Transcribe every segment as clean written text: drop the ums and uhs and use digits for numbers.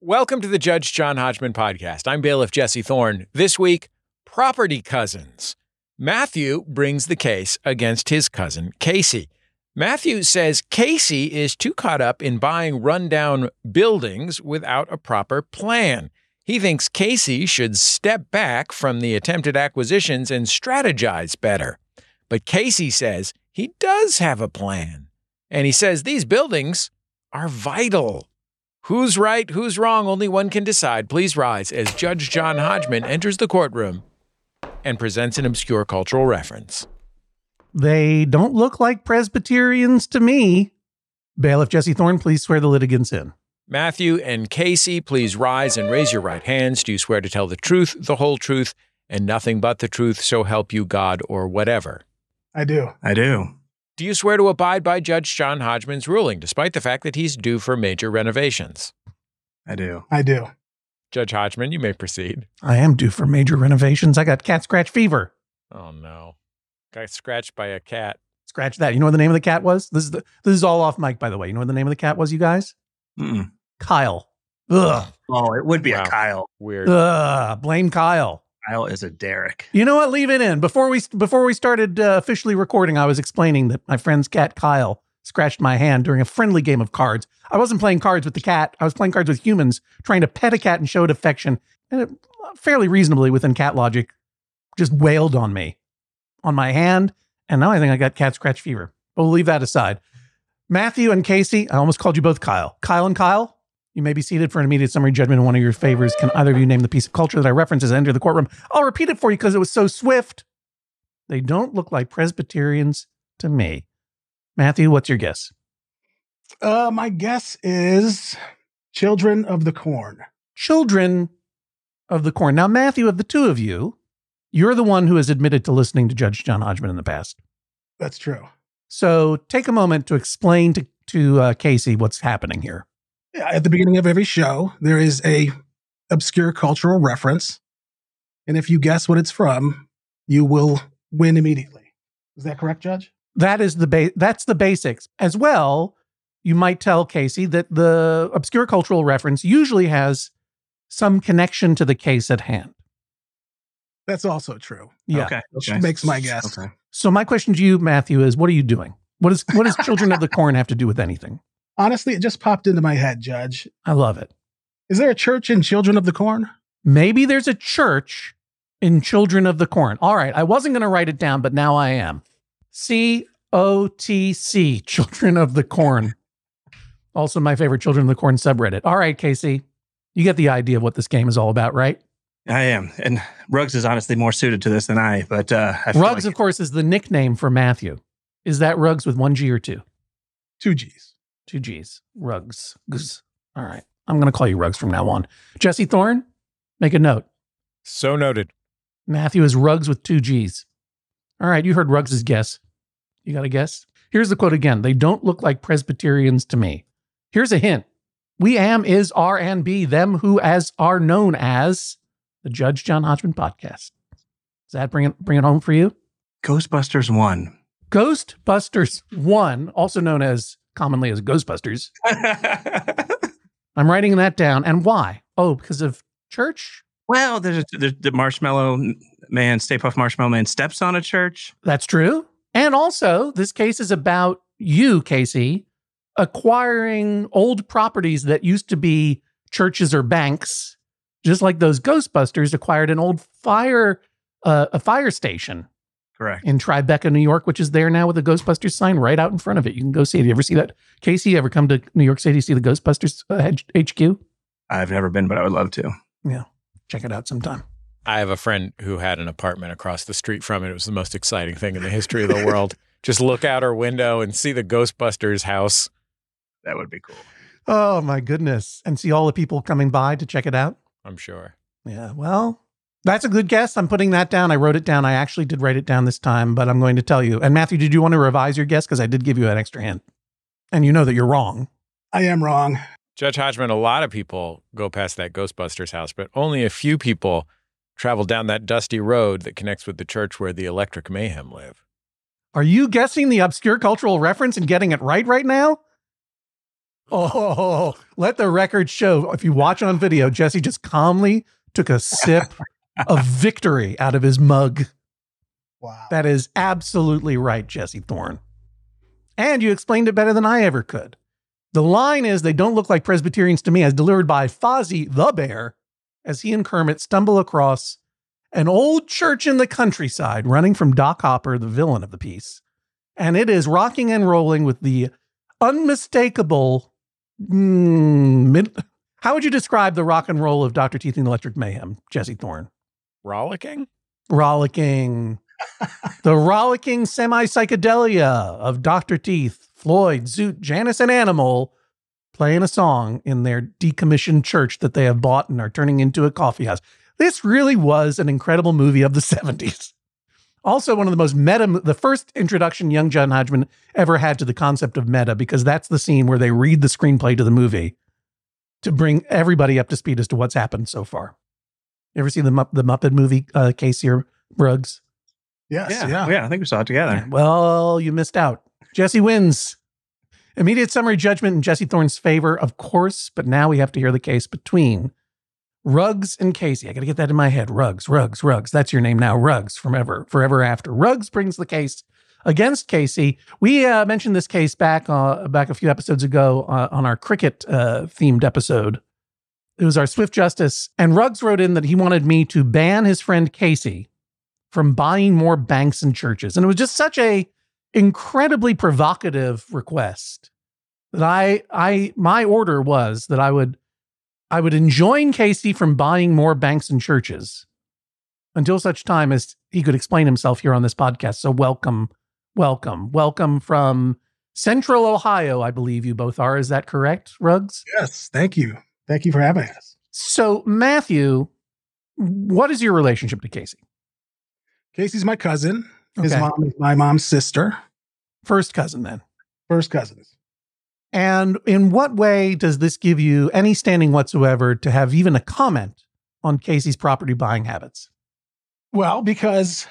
Welcome to the Judge John Hodgman podcast. I'm bailiff Jesse Thorne. This week, property cousins. Matthew brings the case against his cousin, Casey. Matthew says Casey is too caught up in buying rundown buildings without a proper plan. He thinks Casey should step back from the attempted acquisitions and strategize better. But Casey says he does have a plan. And he says these buildings are vital. Who's right, who's wrong, only one can decide. Please rise as Judge John Hodgman enters the courtroom and presents an obscure cultural reference. They don't look like Presbyterians to me. Bailiff Jesse Thorne, please swear the litigants in. Matthew and Casey, please rise and raise your right hands. Do you swear to tell the truth, the whole truth, and nothing but the truth, so help you God, or whatever? I do. Do you swear to abide by Judge John Hodgman's ruling, despite the fact that he's due for major renovations? I do. Judge Hodgman, you may proceed. I am due for major renovations. I got cat scratch fever. Oh, no. Got scratched by a cat. Scratch that. You know what the name of the cat was? This is all off mic, by the way. You know what the name of the cat was, you guys? Mm-mm. Kyle. Ugh. Oh, it would be Wow. a Kyle. Weird. Blame Kyle. Kyle is a Derek. You know what? Leave it in. Before we started officially recording, I was explaining that my friend's cat, Kyle, scratched my hand during a friendly game of cards. I wasn't playing cards with the cat. I was playing cards with humans, trying to pet a cat and show it affection. And it, fairly reasonably within cat logic, just wailed on me, on my hand. And now I think I got cat scratch fever. But we'll leave that aside. Matthew and Casey, I almost called you both Kyle. Kyle and Kyle, you may be seated for an immediate summary judgment in one of your favors. Can either of you name the piece of culture that I referenced as I enter the courtroom? I'll repeat it for you because it was so swift. They don't look like Presbyterians to me. Matthew, what's your guess? My guess is Children of the Corn. Children of the Corn. Now, Matthew, of the two of you, you're the one who has admitted to listening to Judge John Hodgman in the past. That's true. So take a moment to explain to Casey what's happening here. At the beginning of every show, there is a obscure cultural reference. And if you guess what it's from, you will win immediately. Is that correct, Judge? That is that's the basics. As well, you might tell Casey that the obscure cultural reference usually has some connection to the case at hand. That's also true. Yeah. Okay. Which makes my guess. Okay. So my question to you, Matthew, is what are you doing? What does Children of the Corn have to do with anything? Honestly, it just popped into my head, Judge. I love it. Is there a church in Children of the Corn? Maybe there's a church in Children of the Corn. All right. I wasn't going to write it down, but now I am. COTC, Children of the Corn. Also my favorite Children of the Corn subreddit. All right, Casey, you get the idea of what this game is all about, right? I am. And Ruggs is honestly more suited to this than I, but I feel Ruggs, like of course, is the nickname for Matthew. Is that Ruggs with one G or two? 2 G's. 2 G's. Ruggs. Gz. All right. I'm going to call you Ruggs from now on. Jesse Thorne, make a note. So noted. Matthew is Ruggs with 2 G's. All right. You heard Ruggs' guess. You got a guess? Here's the quote again. They don't look like Presbyterians to me. Here's a hint. We am, is, are, and be them who as are known as the Judge John Hodgman podcast. Does that bring it home for you? Ghostbusters 1. Ghostbusters 1, also known as commonly as Ghostbusters. I'm writing that down. And why? Oh, because of church? Well, there's the Marshmallow Man, Stay Puft Marshmallow Man steps on a church. That's true. And also, this case is about you, Casey, acquiring old properties that used to be churches or banks, just like those Ghostbusters acquired an old a fire station. Correct. In Tribeca, New York, which is there now with a Ghostbusters sign right out in front of it. You can go see it. You ever see that? Casey, you ever come to New York City to see the Ghostbusters HQ? I've never been, but I would love to. Yeah. Check it out sometime. I have a friend who had an apartment across the street from it. It was the most exciting thing in the history of the world. Just look out her window and see the Ghostbusters house. That would be cool. Oh, my goodness. And see all the people coming by to check it out? I'm sure. Yeah, well, that's a good guess. I'm putting that down. I wrote it down. I actually did write it down this time, but I'm going to tell you. And Matthew, did you want to revise your guess? Because I did give you an extra hint. And you know that you're wrong. I am wrong. Judge Hodgman, a lot of people go past that Ghostbusters house, but only a few people travel down that dusty road that connects with the church where the Electric Mayhem live. Are you guessing the obscure cultural reference and getting it right now? Oh, let the record show. If you watch on video, Jesse just calmly took a sip of victory out of his mug. Wow. That is absolutely right, Jesse Thorne. And you explained it better than I ever could. The line is, they don't look like Presbyterians to me, as delivered by Fozzie the Bear, as he and Kermit stumble across an old church in the countryside, running from Doc Hopper, the villain of the piece. And it is rocking and rolling with the unmistakable... how would you describe the rock and roll of Dr. Teeth and Electric Mayhem, Jesse Thorne? Rollicking? Rollicking. The rollicking semi-psychedelia of Dr. Teeth, Floyd, Zoot, Janice, and Animal playing a song in their decommissioned church that they have bought and are turning into a coffee house. This really was an incredible movie of the 70s. Also, one of the most meta, the first introduction young John Hodgman ever had to the concept of meta, because that's the scene where they read the screenplay to the movie to bring everybody up to speed as to what's happened so far. You ever see the Muppet movie, Casey or Ruggs? Yes. Yeah, I think we saw it together. Well, you missed out. Jesse wins. Immediate summary judgment in Jesse Thorne's favor, of course, but now we have to hear the case between Ruggs and Casey. I got to get that in my head. Ruggs. That's your name now. Ruggs, forever after. Ruggs brings the case against Casey. We mentioned this case back a few episodes ago on our cricket themed episode. It was our Swift Justice, and Ruggs wrote in that he wanted me to ban his friend Casey from buying more banks and churches. And it was just such a incredibly provocative request that my order was that I would enjoin Casey from buying more banks and churches until such time as he could explain himself here on this podcast. So welcome from Central Ohio, I believe you both are. Is that correct, Ruggs? Yes. Thank you. Thank you for having us. So Matthew, what is your relationship to Casey? Casey's my cousin. His Okay. mom is my mom's sister. First cousin, then. First cousins. And in what way does this give you any standing whatsoever to have even a comment on Casey's property buying habits? Well, because,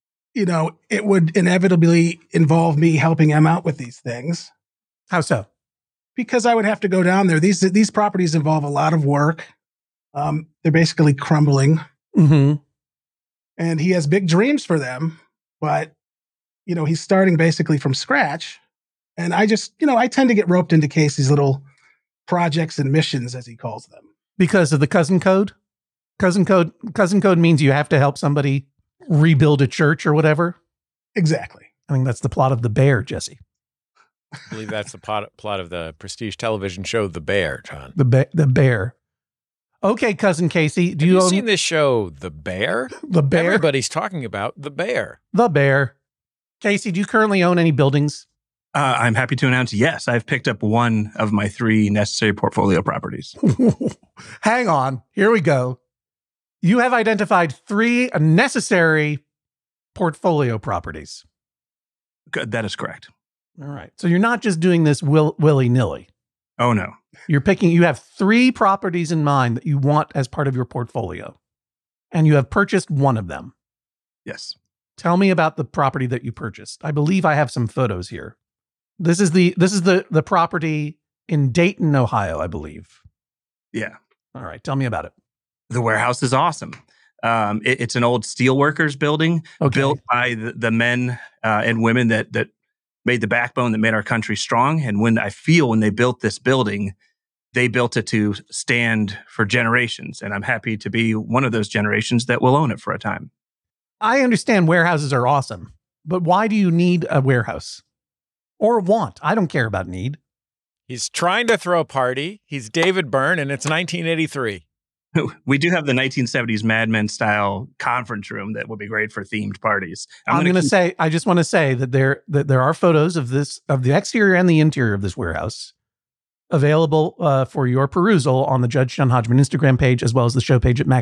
it would inevitably involve me helping him out with these things. How so? Because I would have to go down there. These properties involve a lot of work. They're basically crumbling. Mm-hmm. And he has big dreams for them, but, he's starting basically from scratch. And I just, I tend to get roped into Casey's little projects and missions, as he calls them. Because of the cousin code? Cousin code means you have to help somebody rebuild a church or whatever. Exactly. I mean, that's the plot of The Bear, Jesse. I believe that's the plot of the prestige television show, The Bear, John. The Bear. Okay, cousin Casey, Have you seen this show, The Bear? The Bear? Everybody's talking about The Bear. The Bear. Casey, do you currently own any buildings? I'm happy to announce, yes, I've picked up one of my 3 necessary portfolio properties. Hang on. Here we go. You have identified 3 necessary portfolio properties. That is correct. All right. So you're not just doing this willy-nilly. Oh, no. You have 3 properties in mind that you want as part of your portfolio, and you have purchased one of them. Yes. Tell me about the property that you purchased. I believe I have some photos here. This is the property in Dayton, Ohio, I believe. Yeah. All right. Tell me about it. The warehouse is awesome. It's an old steelworkers building built by the men and women that made the backbone that made our country strong. And when they built this building, they built it to stand for generations. And I'm happy to be one of those generations that will own it for a time. I understand warehouses are awesome, but why do you need a warehouse? Or want? I don't care about need. He's trying to throw a party. He's David Byrne, and it's 1983. We do have the 1970s Mad Men style conference room that would be great for themed parties. I just want to say that there are photos of the exterior and the interior of this warehouse available for your perusal on the Judge John Hodgman Instagram page, as well as the show page at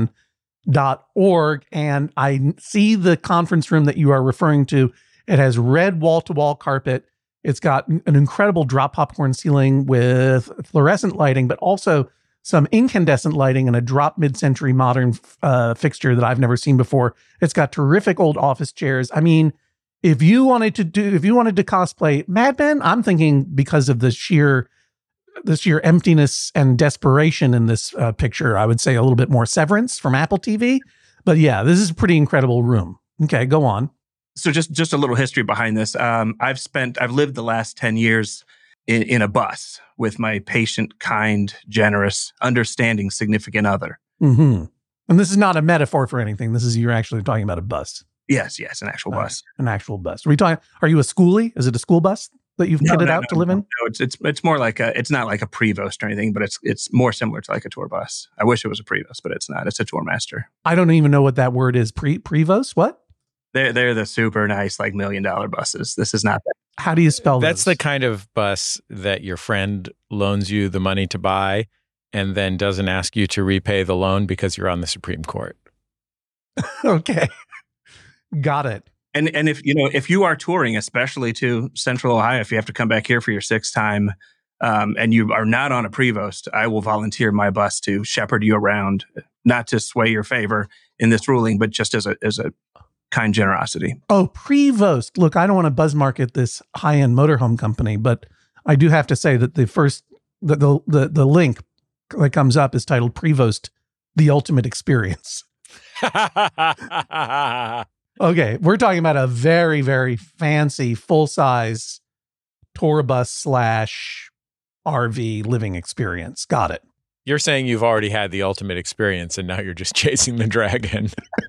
MaximumFun.org. And I see the conference room that you are referring to. It has red wall-to-wall carpet. It's got an incredible drop popcorn ceiling with fluorescent lighting, but also some incandescent lighting and a drop mid-century modern fixture that I've never seen before. It's got terrific old office chairs. I mean, if you wanted to cosplay Mad Men, I'm thinking because of the sheer your emptiness and desperation in this picture. I would say a little bit more Severance from Apple TV. But yeah, this is a pretty incredible room. Okay, go on. So just a little history behind this. I've lived the last 10 years in a bus with my patient, kind, generous, understanding significant other. Mm-hmm. And this is not a metaphor for anything. This is, you're actually talking about a bus. Yes, an actual bus. An actual bus. Are you a schoolie? Is it a school bus that you've kitted out to live in? No, it's more like it's not like a Prevost or anything, but it's more similar to like a tour bus. I wish it was a Prevost, but it's not. It's a Tourmaster. I don't even know what that word is. Prevost? What? They're the super nice, like $1 million buses. This is not that. How do you spell That's those? the kind of bus that your friend loans you the money to buy and then doesn't ask you to repay the loan because you're on the Supreme Court. Okay. Got it. And if you are touring, especially to Central Ohio, if you have to come back here for your sixth time, and you are not on a Prevost, I will volunteer my bus to shepherd you around, not to sway your favor in this ruling, but just as a kind generosity. Oh, Prevost. Look, I don't want to buzz market this high-end motorhome company, but I do have to say that the link that comes up is titled Prevost, the Ultimate Experience. Okay, we're talking about a very, very fancy, full-size tour bus / RV living experience. Got it. You're saying you've already had the ultimate experience and now you're just chasing the dragon.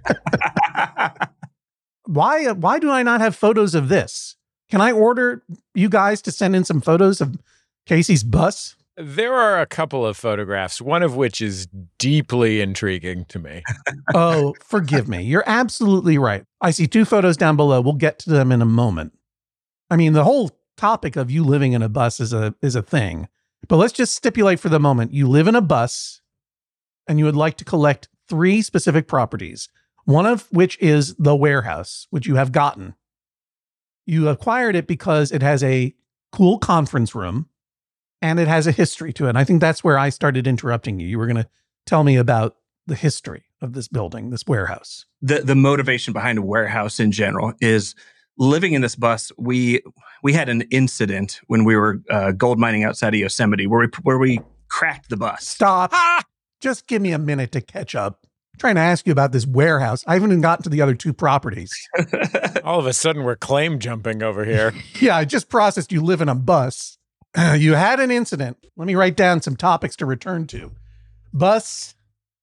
Why do I not have photos of this? Can I order you guys to send in some photos of Casey's bus? There are a couple of photographs, one of which is deeply intriguing to me. Oh, forgive me. You're absolutely right. I see 2 photos down below. We'll get to them in a moment. I mean, the whole topic of you living in a bus is a thing. But let's just stipulate for the moment, you live in a bus and you would like to collect 3 specific properties, one of which is the warehouse, which you have gotten. You acquired it because it has a cool conference room and it has a history to it. And I think that's where I started interrupting you. You were going to tell me about the history of this building, this warehouse. The motivation behind a warehouse in general is living in this bus. We had an incident when we were gold mining outside of Yosemite where we cracked the bus. Stop. Just give me a minute to catch up. I'm trying to ask you about this warehouse. I haven't even gotten to the other 2 properties. All of a sudden, we're claim jumping over here. Yeah, I just processed you live in a bus. You had an incident. Let me write down some topics to return to. Bus.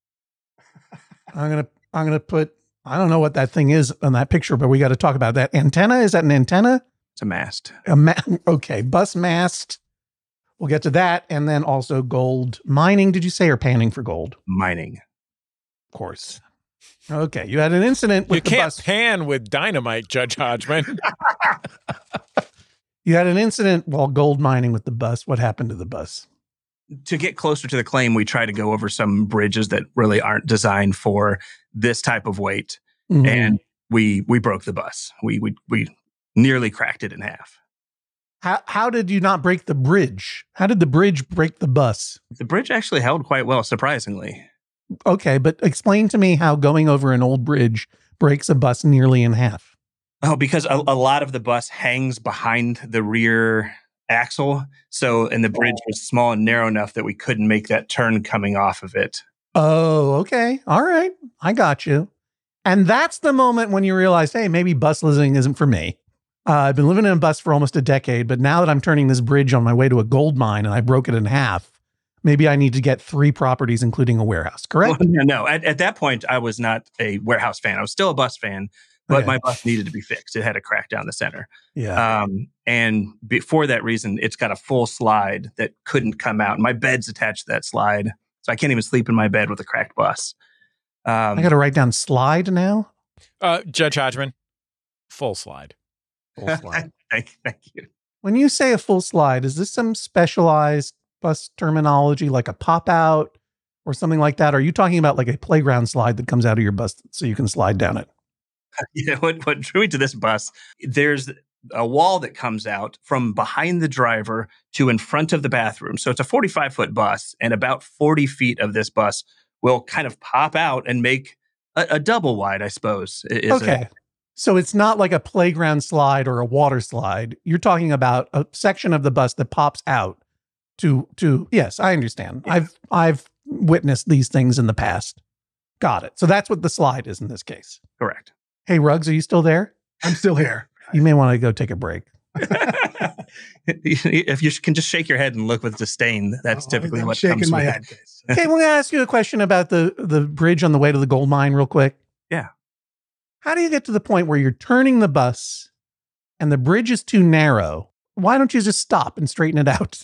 I'm gonna put, I don't know what that thing is on that picture, but we got to talk about that. Antenna? Is that an antenna? It's a mast. Okay, bus mast. We'll get to that. And then also gold mining, did you say, or panning for gold? Mining. Of course. Okay, you had an incident with you the can't bus. pan with dynamite, Judge Hodgman. You had an incident while gold mining with the bus. What happened to the bus? To get closer to the claim, we try to go over some bridges that really aren't designed for this type of weight. Mm-hmm. And we broke the bus. We nearly cracked it in half. How did you not break the bridge? How did the bridge break the bus? The bridge actually held quite well, surprisingly. Okay, but explain to me how going over an old bridge breaks a bus nearly in half. Oh, because a lot of the bus hangs behind the rear axle. And the bridge was small and narrow enough that we couldn't make that turn coming off of it. Oh, okay. All right. I got you. And that's the moment when you realize, hey, maybe bus living isn't for me. I've been living in a bus for almost a decade, but now that I'm turning this bridge on my way to a gold mine and I broke it in half, maybe I need to get 3 properties, including a warehouse, correct? Well, no. At that point, I was not a warehouse fan. I was still a bus fan, but my bus needed to be fixed. It had a crack down the center. Yeah. And for that reason, it's got a full slide that couldn't come out. My bed's attached to that slide, so I can't even sleep in my bed with a cracked bus. I got to write down slide now. Judge Hodgman, full slide. Full slide. Thank you. When you say a full slide, is this some specialized bus terminology like a pop out or something like that? Or are you talking about like a playground slide that comes out of your bus so you can slide down it? Yeah, what drew me to this bus, there's a wall that comes out from behind the driver to in front of the bathroom. So it's a 45-foot bus, and about 40 feet of this bus will kind of pop out and make a double wide, I suppose. Okay. So it's not like a playground slide or a water slide. You're talking about a section of the bus that pops out Yes, I understand. Yeah. I've witnessed these things in the past. Got it. So that's what the slide is in this case. Correct. Hey, Ruggs, are you still there? I'm still here. You may want to go take a break. If you can just shake your head and look with disdain, that's typically I'm what shaking comes my with head. it. Okay, we're going to ask you a question about the bridge on the way to the gold mine real quick. Yeah. How do you get to the point where you're turning the bus and the bridge is too narrow? Why don't you just stop and straighten it out?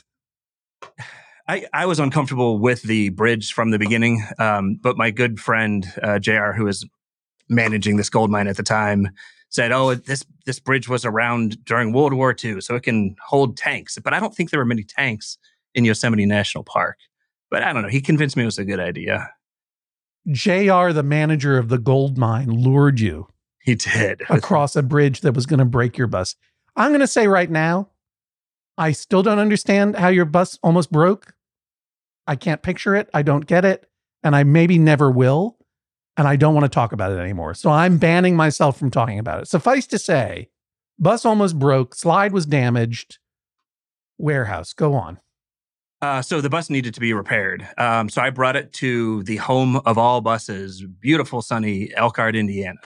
I was uncomfortable with the bridge from the beginning, but my good friend, JR, who was managing this gold mine at the time, said, oh, this bridge was around during World War II, so it can hold tanks. But I don't think there were many tanks in Yosemite National Park. But I don't know. He convinced me it was a good idea. JR, the manager of the gold mine, lured you He did. across a bridge that was going to break your bus. I'm going to say right now, I still don't understand how your bus almost broke. I can't picture it. I don't get it. And I maybe never will. And I don't want to talk about it anymore. So I'm banning myself from talking about it. Suffice to say, bus almost broke, slide was damaged. Warehouse, go on. So the bus needed to be repaired. So I brought it to the home of all buses, beautiful, sunny Elkhart, Indiana.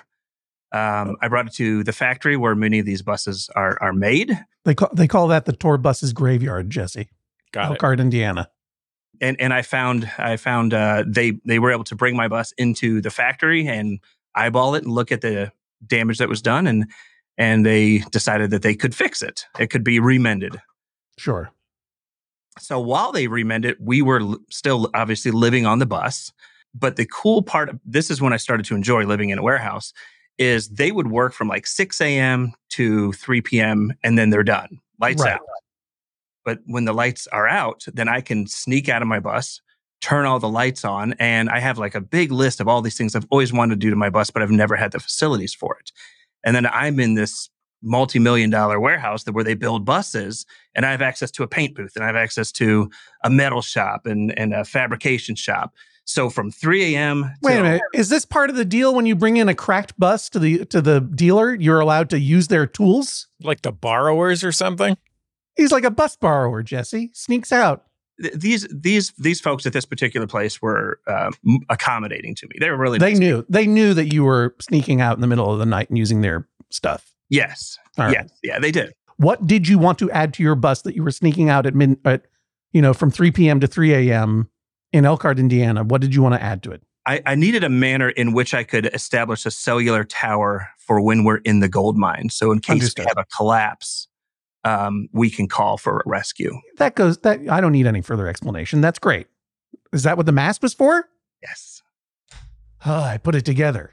I brought it to the factory where many of these buses are made. They call that the tour buses graveyard, Jesse. Got Elkhart, Indiana. And I found they were able to bring my bus into the factory and eyeball it and look at the damage that was done, and they decided that they could fix it. It could be remended. Sure. So while they remended it, we were still obviously living on the bus. But the cool part, this is when I started to enjoy living in a warehouse, is they would work from like 6 a.m. to 3 p.m. and then they're done. Lights Right. out. But when the lights are out, then I can sneak out of my bus, turn all the lights on, and I have like a big list of all these things I've always wanted to do to my bus, but I've never had the facilities for it. And then I'm in this multi-million-dollar warehouse where they build buses, and I have access to a paint booth, and I have access to a metal shop and a fabrication shop. So from 3 a.m. Wait a minute. Is this part of the deal when you bring in a cracked bus to the dealer, you're allowed to use their tools? Like the borrowers or something? He's like a bus borrower, Jesse. Sneaks out. These folks at this particular place were accommodating to me. They were really They nice. knew that you were sneaking out in the middle of the night and using their stuff. Yes. All right. Yes. Yeah, they did. What did you want to add to your bus that you were sneaking out from 3 p.m. to 3 a.m. in Elkhart, Indiana? What did you want to add to it? I needed a manner in which I could establish a cellular tower for when we're in the gold mine. So in case Understood. we have a collapse, we can call for a rescue. That I don't need any further explanation. That's great. Is that what the mast was for? Yes. Oh, I put it together.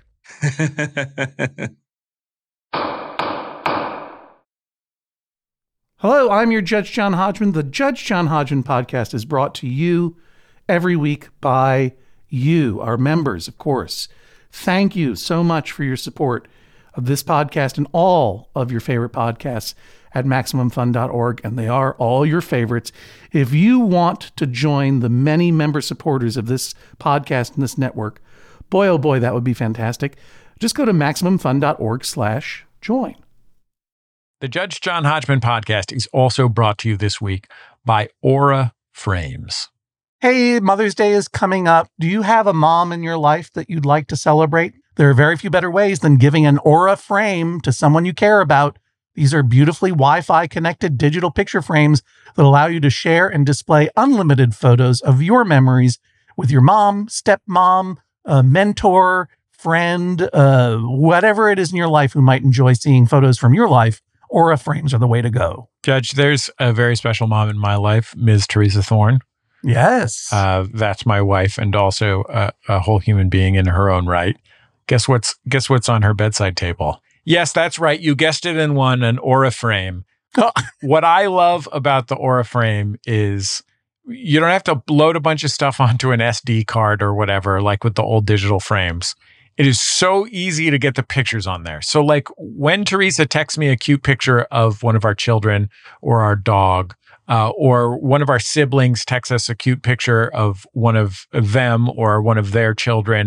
Hello, I'm your Judge John Hodgman. The Judge John Hodgman podcast is brought to you every week by you, our members, of course. Thank you so much for your support of this podcast and all of your favorite podcasts at MaximumFun.org, and they are all your favorites. If you want to join the many member supporters of this podcast and this network, boy, oh boy, that would be fantastic. Just go to MaximumFun.org/join. The Judge John Hodgman podcast is also brought to you this week by Aura Frames. Hey, Mother's Day is coming up. Do you have a mom in your life that you'd like to celebrate? There are very few better ways than giving an Aura frame to someone you care about. These are beautifully Wi-Fi connected digital picture frames that allow you to share and display unlimited photos of your memories with your mom, stepmom, mentor, friend, whatever it is in your life who might enjoy seeing photos from your life. Aura frames are the way to go. Judge, there's a very special mom in my life, Ms. Teresa Thorne. Yes. That's my wife and also a whole human being in her own right. Guess what's on her bedside table? Yes, that's right. You guessed it in one, an Aura frame. What I love about the Aura frame is you don't have to load a bunch of stuff onto an SD card or whatever, like with the old digital frames. It is so easy to get the pictures on there. So like when Teresa texts me a cute picture of one of our children or our dog, or one of our siblings texts us a cute picture of one of them or one of their children,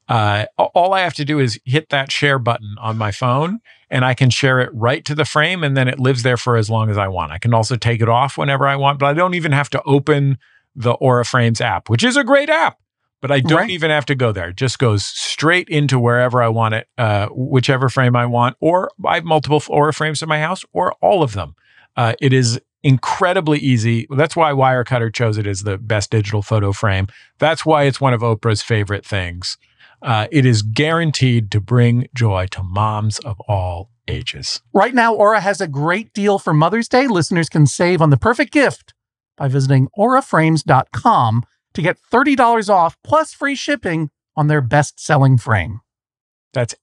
All I have to do is hit that share button on my phone, and I can share it right to the frame, and then it lives there for as long as I want. I can also take it off whenever I want, but I don't even have to open the Aura Frames app, which is a great app, but I don't even have to go there. It just goes straight into wherever I want it, whichever frame I want, or I have multiple Aura Frames in my house, or all of them. It is incredibly easy. That's why Wirecutter chose it as the best digital photo frame. That's why it's one of Oprah's favorite things. It is guaranteed to bring joy to moms of all ages. Right now, Aura has a great deal for Mother's Day. Listeners can save on the perfect gift by visiting auraframes.com to get $30 off plus free shipping on their best-selling frame. That's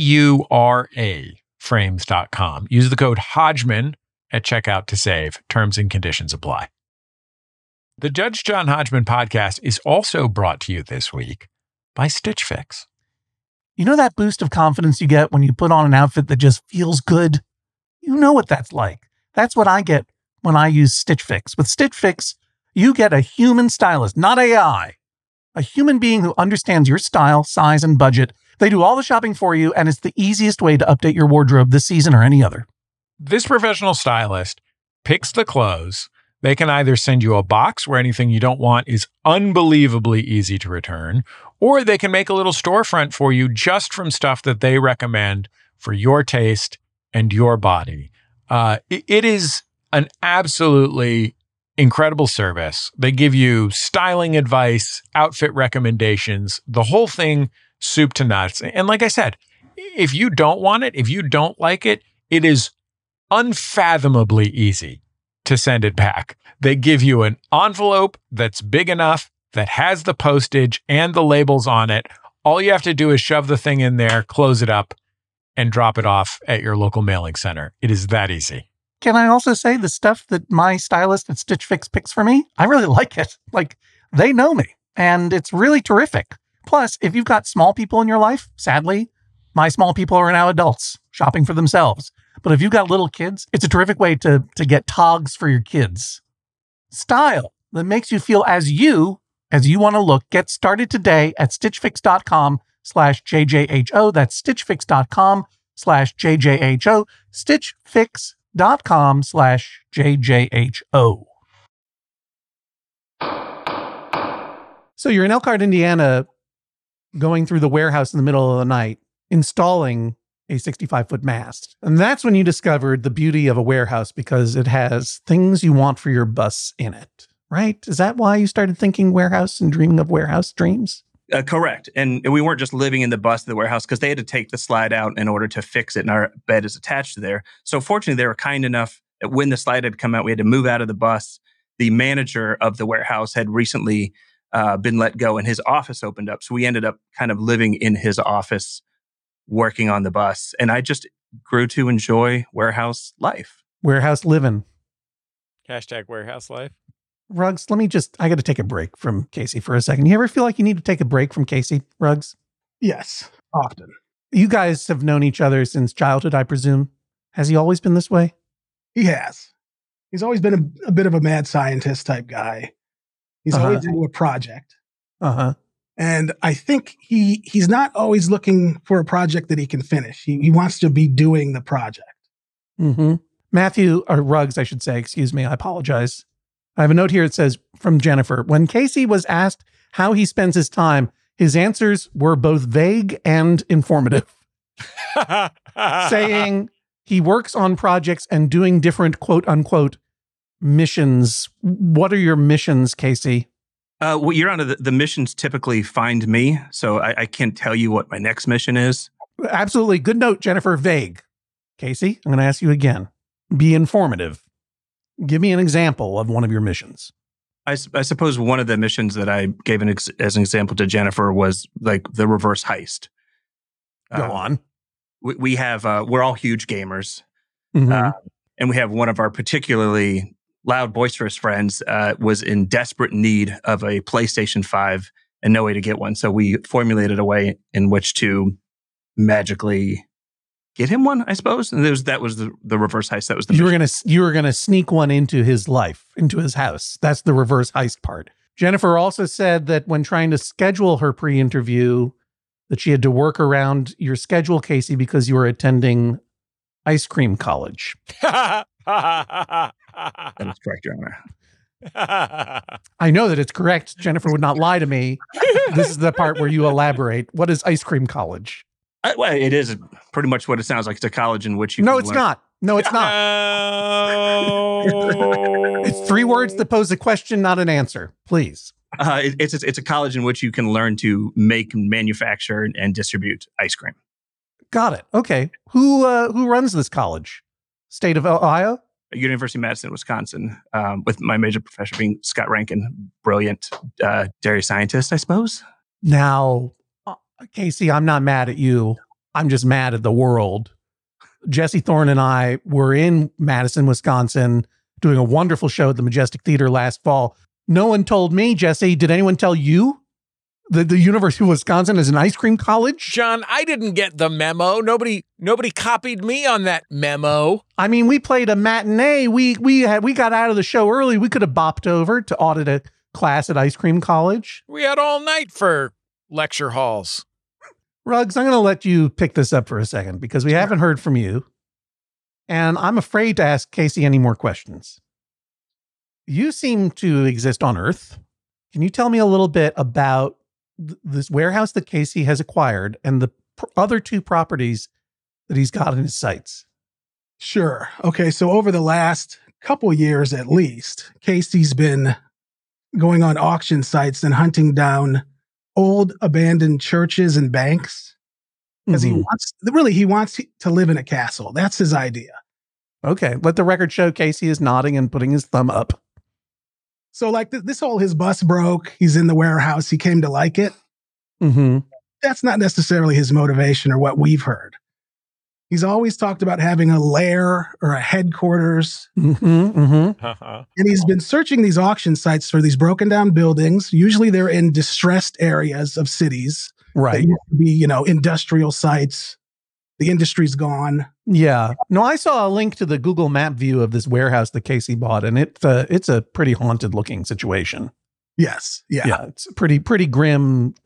AURA frames.com. Use the code Hodgman at checkout to save. Terms and conditions apply. The Judge John Hodgman podcast is also brought to you this week by Stitch Fix. You know that boost of confidence you get when you put on an outfit that just feels good? You know what that's like. That's what I get when I use Stitch Fix. With Stitch Fix, you get a human stylist, not AI. A human being who understands your style, size, and budget. They do all the shopping for you, and it's the easiest way to update your wardrobe this season or any other. This professional stylist picks the clothes. They can either send you a box where anything you don't want is unbelievably easy to return, or they can make a little storefront for you just from stuff that they recommend for your taste and your body. It is an absolutely incredible service. They give you styling advice, outfit recommendations, the whole thing soup to nuts. And like I said, if you don't want it, if you don't like it, it is unfathomably easy to send it back. They give you an envelope that's big enough, that has the postage and the labels on it. All you have to do is shove the thing in there, close it up, and drop it off at your local mailing center. It is that easy. Can I also say the stuff that my stylist at Stitch Fix picks for me? I really like it. Like, they know me, and it's really terrific. Plus, if you've got small people in your life, sadly, my small people are now adults shopping for themselves. But if you've got little kids, it's a terrific way to get togs for your kids. Style that makes you feel as you want to look. Get started today at stitchfix.com/JJHO. That's stitchfix.com/JJHO. stitchfix.com/JJHO. So you're in Elkhart, Indiana, going through the warehouse in the middle of the night, installing a 65-foot mast. And that's when you discovered the beauty of a warehouse, because it has things you want for your bus in it, right? Is that why you started thinking warehouse and dreaming of warehouse dreams? Correct. And we weren't just living in the bus of the warehouse, because they had to take the slide out in order to fix it, and our bed is attached to there. So fortunately, they were kind enough that when the slide had come out, we had to move out of the bus. The manager of the warehouse had recently been let go, and his office opened up. So we ended up kind of living in his office, working on the bus. And I just grew to enjoy warehouse life. Warehouse living. Hashtag warehouse life. Ruggs, I got to take a break from Casey for a second. You ever feel like you need to take a break from Casey, Ruggs? Yes, often. You guys have known each other since childhood, I presume. Has he always been this way? He has. He's always been a bit of a mad scientist type guy. He's always into a project. And I think he's not always looking for a project that he can finish. He wants to be doing the project. Mm-hmm. Matthew, or Ruggs, I should say, excuse me, I apologize. I have a note here that says, from Jennifer, when Casey was asked how he spends his time, his answers were both vague and informative. Saying he works on projects and doing different quote unquote missions. What are your missions, Casey? Well, Your Honor, the missions typically find me, so I can't tell you what my next mission is. Absolutely. Good note, Jennifer. Vague. Casey, I'm going to ask you again. Be informative. Give me an example of one of your missions. I suppose one of the missions that I gave as an example to Jennifer was like the reverse heist. Go on. We have, we're all huge gamers. Mm-hmm. And we have one of our particularly loud, boisterous friends was in desperate need of a PlayStation 5 and no way to get one. So we formulated a way in which to magically get him one, I suppose. And that was the reverse heist. That was the you were gonna sneak one into his life, into his house. That's the reverse heist part. Jennifer also said that when trying to schedule her pre-interview, that she had to work around your schedule, Casey, because you were attending ice cream college. That is correct, Your Honor. I know that it's correct. Jennifer would not lie to me. This is the part where you elaborate. What is ice cream college? Well, it is pretty much what it sounds like. It's a college in which you No, can it's learn. not. No, it's not. It's 3 words that pose a question, not an answer. Please. It's a college in which you can learn to make, manufacture, and distribute ice cream. Got it. Okay. Who runs this college? State of Ohio? University of Madison, Wisconsin, with my major professor being Scott Rankin, brilliant dairy scientist, I suppose. Now, Casey, I'm not mad at you. I'm just mad at the world. Jesse Thorne and I were in Madison, Wisconsin, doing a wonderful show at the Majestic Theater last fall. No one told me, Jesse. Did anyone tell you that the University of Wisconsin is an ice cream college? John, I didn't get the memo. Nobody copied me on that memo. I mean, we played a matinee. We got out of the show early. We could have bopped over to audit a class at ice cream college. We had all night for lecture halls. Ruggs, I'm going to let you pick this up for a second because we haven't heard from you. And I'm afraid to ask Casey any more questions. You seem to exist on Earth. Can you tell me a little bit about this warehouse that Casey has acquired and the other 2 properties that he's got in his sights? Sure. Okay. So over the last couple years, at least, Casey's been going on auction sites and hunting down old abandoned churches and banks because he wants to live in a castle. That's his idea. Okay. Let the record show Casey is nodding and putting his thumb up. So like this whole, his bus broke. He's in the warehouse. He came to like it. Mm-hmm. That's not necessarily his motivation or what we've heard. He's always talked about having a lair or a headquarters. Mm-hmm, mm-hmm. And he's been searching these auction sites for these broken down buildings. Usually they're in distressed areas of cities. Right. They used to be, industrial sites. The industry's gone. Yeah. No, I saw a link to the Google map view of this warehouse that Casey bought, and it's a pretty haunted looking situation. Yes. Yeah. Yeah. It's a pretty grim,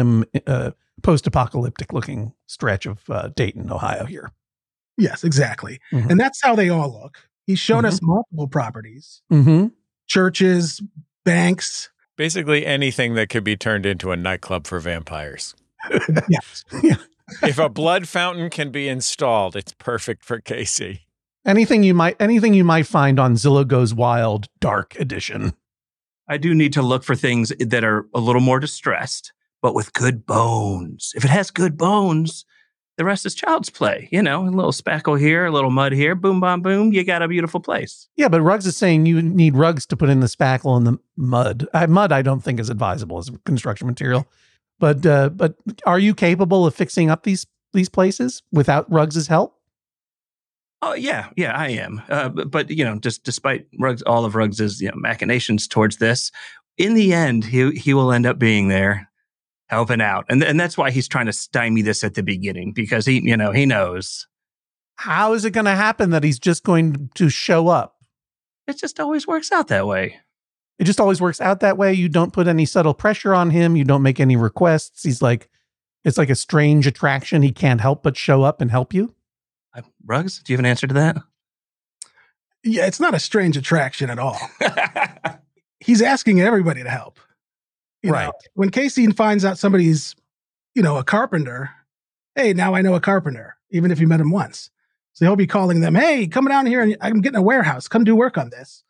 post-apocalyptic looking stretch of Dayton, Ohio here. Yes, exactly. Mm-hmm. And that's how they all look. He's shown us multiple properties, churches, banks. Basically anything that could be turned into a nightclub for vampires. Yes. Yeah. If a blood fountain can be installed, it's perfect for Casey. Anything you might find on Zillow Goes Wild Dark Edition. I do need to look for things that are a little more distressed, but with good bones. If it has good bones, the rest is child's play. A little spackle here, a little mud here, boom, bam, boom. You got a beautiful place. Yeah, but Ruggs is saying you need rugs to put in the spackle and the mud. Mud, I don't think is advisable as construction material. But are you capable of fixing up these places without Ruggs' help? Oh yeah, I am. But just despite all of Ruggs' machinations towards this, in the end, he will end up being there, helping out, and that's why he's trying to stymie this at the beginning because he knows. How is it going to happen that he's just going to show up? It just always works out that way. It just always works out that way. You don't put any subtle pressure on him. You don't make any requests. It's like a strange attraction. He can't help but show up and help you. Ruggs, do you have an answer to that? Yeah, it's not a strange attraction at all. He's asking everybody to help. Right. When Casey finds out somebody's, a carpenter, hey, now I know a carpenter, even if you met him once. So he'll be calling them, hey, come down here and I'm getting a warehouse. Come do work on this.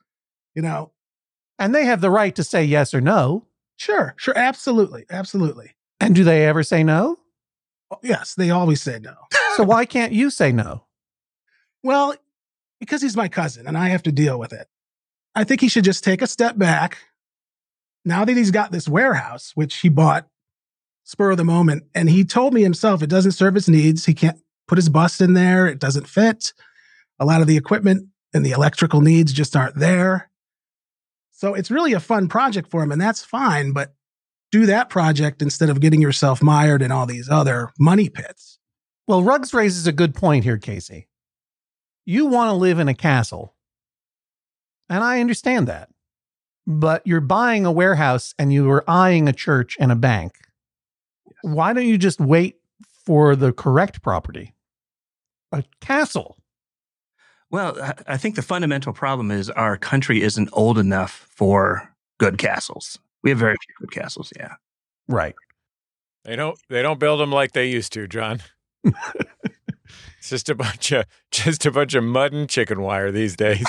And they have the right to say yes or no. Sure. Absolutely. And do they ever say no? Yes, they always say no. So why can't you say no? Well, because he's my cousin and I have to deal with it. I think he should just take a step back. Now that he's got this warehouse, which he bought spur of the moment, and he told me himself it doesn't serve his needs. He can't put his bus in there. It doesn't fit. A lot of the equipment and the electrical needs just aren't there. So it's really a fun project for him, and that's fine, but do that project instead of getting yourself mired in all these other money pits. Well, Ruggs raises a good point here, Casey. You want to live in a castle, and I understand that. But you're buying a warehouse and you were eyeing a church and a bank. Why don't you just wait for the correct property? A castle. Well, I think the fundamental problem is our country isn't old enough for good castles. We have very few good castles. Yeah. Right. They don't build them like they used to, John. It's just a bunch of mud and chicken wire these days.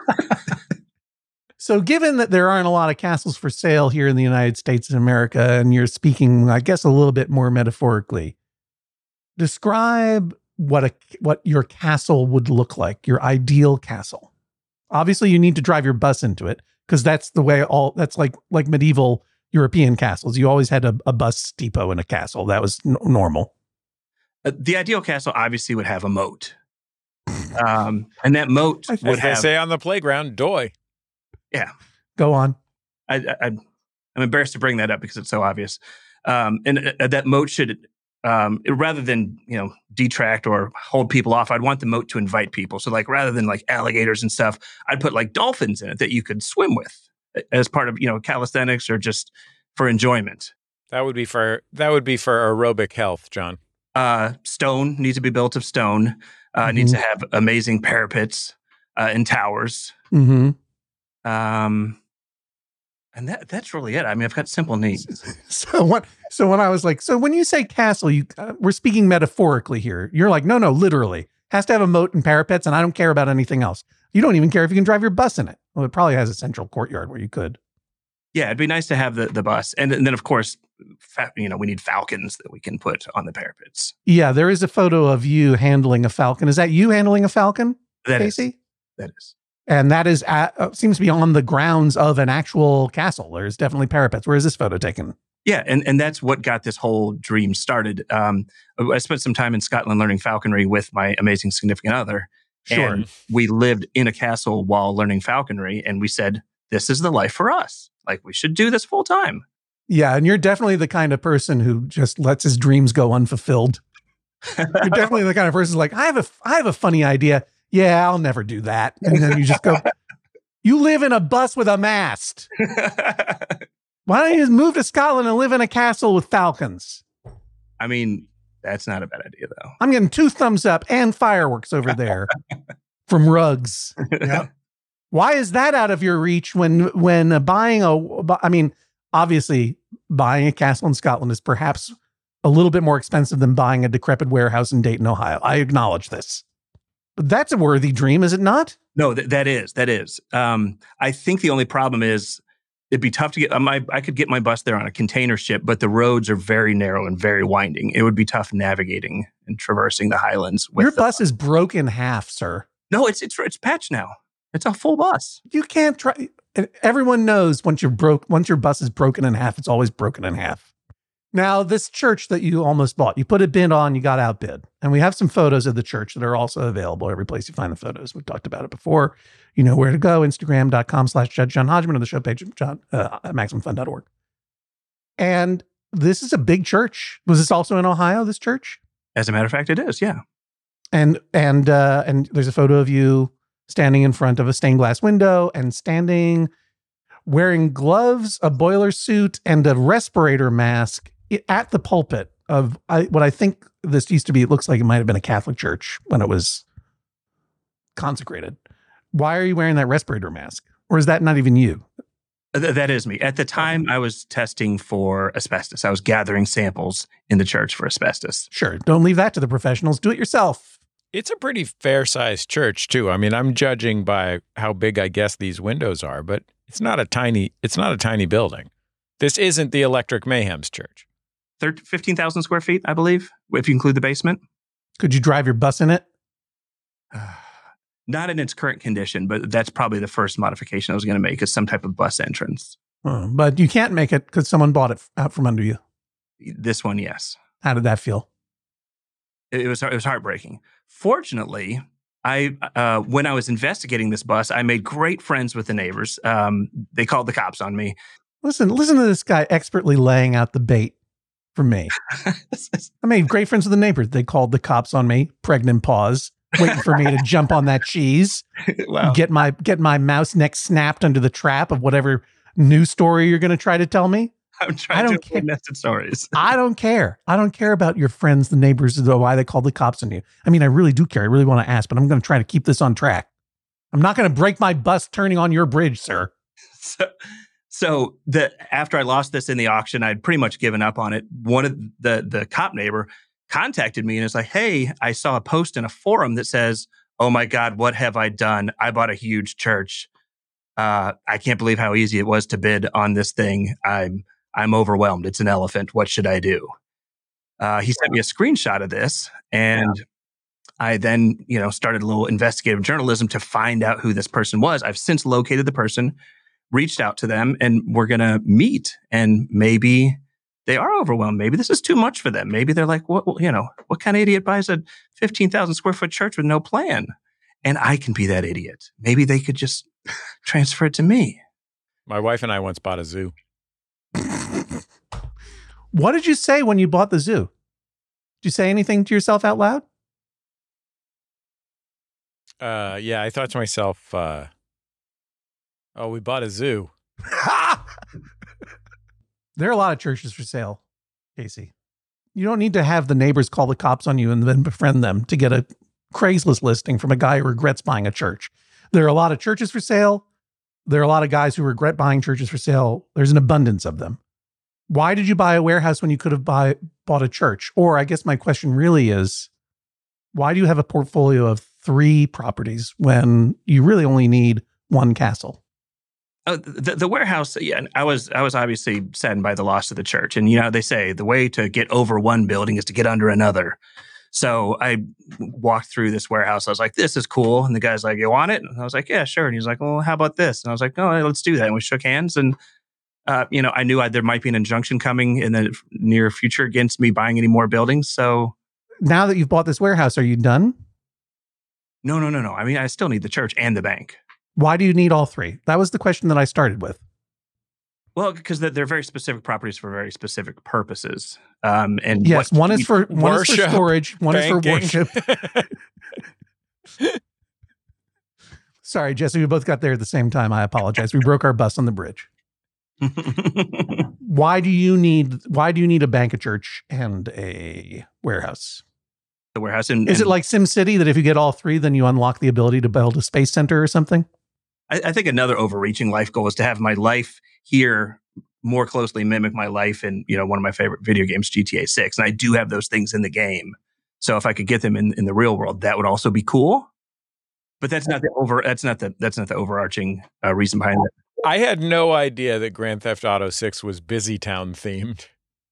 So given that there aren't a lot of castles for sale here in the United States of America, and you're speaking, I guess, a little bit more metaphorically, describe what your castle would look like, your ideal castle. Obviously, you need to drive your bus into it because that's the way that's like medieval European castles. You always had a bus depot in a castle. That was normal. The ideal castle obviously would have a moat. And that moat would As they have... say on the playground, doy. Yeah. Go on. I'm embarrassed to bring that up because it's so obvious. And that moat should, rather than, detract or hold people off, I'd want the moat to invite people. So like, rather than like alligators and stuff, I'd put like dolphins in it that you could swim with as part of, calisthenics or just for enjoyment. That would be for aerobic health, John. Stone needs to be built of stone. Needs to have amazing parapets and towers. Mm-hmm. And that's really it. I mean, I've got simple needs. So when I was like, so when you say castle, we're speaking metaphorically here. You're like, no, literally. Has to have a moat and parapets, and I don't care about anything else. You don't even care if you can drive your bus in it. Well, it probably has a central courtyard where you could. Yeah, it'd be nice to have the bus. And then, of course, we need falcons that we can put on the parapets. Yeah, there is a photo of you handling a falcon. Is that you handling a falcon, Casey? That is. And that is seems to be on the grounds of an actual castle. There's definitely parapets. Where is this photo taken? Yeah, and that's what got this whole dream started. I spent some time in Scotland learning falconry with my amazing significant other. Sure. And we lived in a castle while learning falconry, and we said, this is the life for us. Like, we should do this full time. Yeah, and you're definitely the kind of person who just lets his dreams go unfulfilled. You're definitely the kind of person who's like, I have a funny idea. Yeah, I'll never do that. And then you just go, you live in a bus with a mast. Why don't you just move to Scotland and live in a castle with falcons? I mean, that's not a bad idea, though. I'm getting 2 thumbs up and fireworks over there from Rugs. Yep. Why is that out of your reach when buying obviously buying a castle in Scotland is perhaps a little bit more expensive than buying a decrepit warehouse in Dayton, Ohio. I acknowledge this. But that's a worthy dream, is it not? No, that is. I think the only problem is it'd be tough to get I could get my bus there on a container ship, but the roads are very narrow and very winding. It would be tough navigating and traversing the highlands. Your bus is broken in half, sir. No, it's patched now. It's a full bus. You can't try. Everyone knows once your bus is broken in half, it's always broken in half. Now, this church that you almost bought, you put a bid on, you got outbid. And we have some photos of the church that are also available every place you find the photos. We've talked about it before. You know where to go, Instagram.com/Judge John Hodgman, or the show page at MaximumFun.org. And this is a big church. Was this also in Ohio, this church? As a matter of fact, it is, yeah. And there's a photo of you standing in front of a stained glass window and wearing gloves, a boiler suit, and a respirator mask at the pulpit of what I think this used to be. It looks like it might have been a Catholic church when it was consecrated. Why are you wearing that respirator mask? Or is that not even you? That is me. At the time, I was testing for asbestos. I was gathering samples in the church for asbestos. Sure. Don't leave that to the professionals. Do it yourself. It's a pretty fair-sized church, too. I mean, I'm judging by how big I guess these windows are, but it's not a tiny building. This isn't the Electric Mayhem's church. 15,000 square feet, I believe, if you include the basement. Could you drive your bus in it? Not in its current condition, but that's probably the first modification I was going to make, is some type of bus entrance. But you can't make it because someone bought it out from under you. This one, yes. How did that feel? It was heartbreaking. Fortunately, when I was investigating this bus, I made great friends with the neighbors. They called the cops on me. Listen to this guy expertly laying out the bait for me. I made great friends with the neighbors. They called the cops on me. Pregnant pause, waiting for me to jump on that cheese. Wow. Get my mouse neck snapped under the trap of whatever news story you're going to try to tell me. I'm trying to avoid nested stories. I don't care. I don't care about your friends, the neighbors, why they called the cops on you. I mean, I really do care. I really want to ask, but I'm going to try to keep this on track. I'm not going to break my bus turning on your bridge, sir. So after I lost this in the auction, I'd pretty much given up on it. One of the cop neighbor contacted me and was like, hey, I saw a post in a forum that says, oh my God, what have I done? I bought a huge church. I can't believe how easy it was to bid on this thing. I'm overwhelmed. It's an elephant. What should I do? He sent me a screenshot of this, and I then, started a little investigative journalism to find out who this person was. I've since located the person, reached out to them, and we're going to meet. And maybe they are overwhelmed. Maybe this is too much for them. Maybe they're like, what kind of idiot buys a 15,000 square foot church with no plan? And I can be that idiot. Maybe they could just transfer it to me. My wife and I once bought a zoo. What did you say when you bought the zoo? Did you say anything to yourself out loud? Yeah, I thought to myself, we bought a zoo. There are a lot of churches for sale, Casey. You don't need to have the neighbors call the cops on you and then befriend them to get a Craigslist listing from a guy who regrets buying a church. There are a lot of churches for sale. There are a lot of guys who regret buying churches for sale. There's an abundance of them. Why did you buy a warehouse when you could have bought a church? Or I guess my question really is, why do you have a portfolio of 3 properties when you really only need 1 castle? The warehouse, yeah, I was obviously saddened by the loss of the church. And, they say the way to get over one building is to get under another. So I walked through this warehouse. I was like, this is cool. And the guy's like, you want it? And I was like, yeah, sure. And he's like, well, how about this? And I was like, oh, let's do that. And we shook hands. And, I knew there might be an injunction coming in the near future against me buying any more buildings. So now that you've bought this warehouse, are you done? No. I mean, I still need the church and the bank. Why do you need all 3? That was the question that I started with. Well, because they're very specific properties for very specific purposes. And yes, one is for storage, one is for worship. Sorry, Jesse, we both got there at the same time. I apologize. We broke our bus on the bridge. Why do you need a bank, a church, and a warehouse? The warehouse. Is it like SimCity that if you get all 3, then you unlock the ability to build a space center or something? I think another overreaching life goal is to have my life here more closely mimic my life in, one of my favorite video games, GTA 6. And I do have those things in the game. So if I could get them in the real world, that would also be cool. But that's not the overarching reason behind it. I had no idea that Grand Theft Auto 6 was Busy Town themed.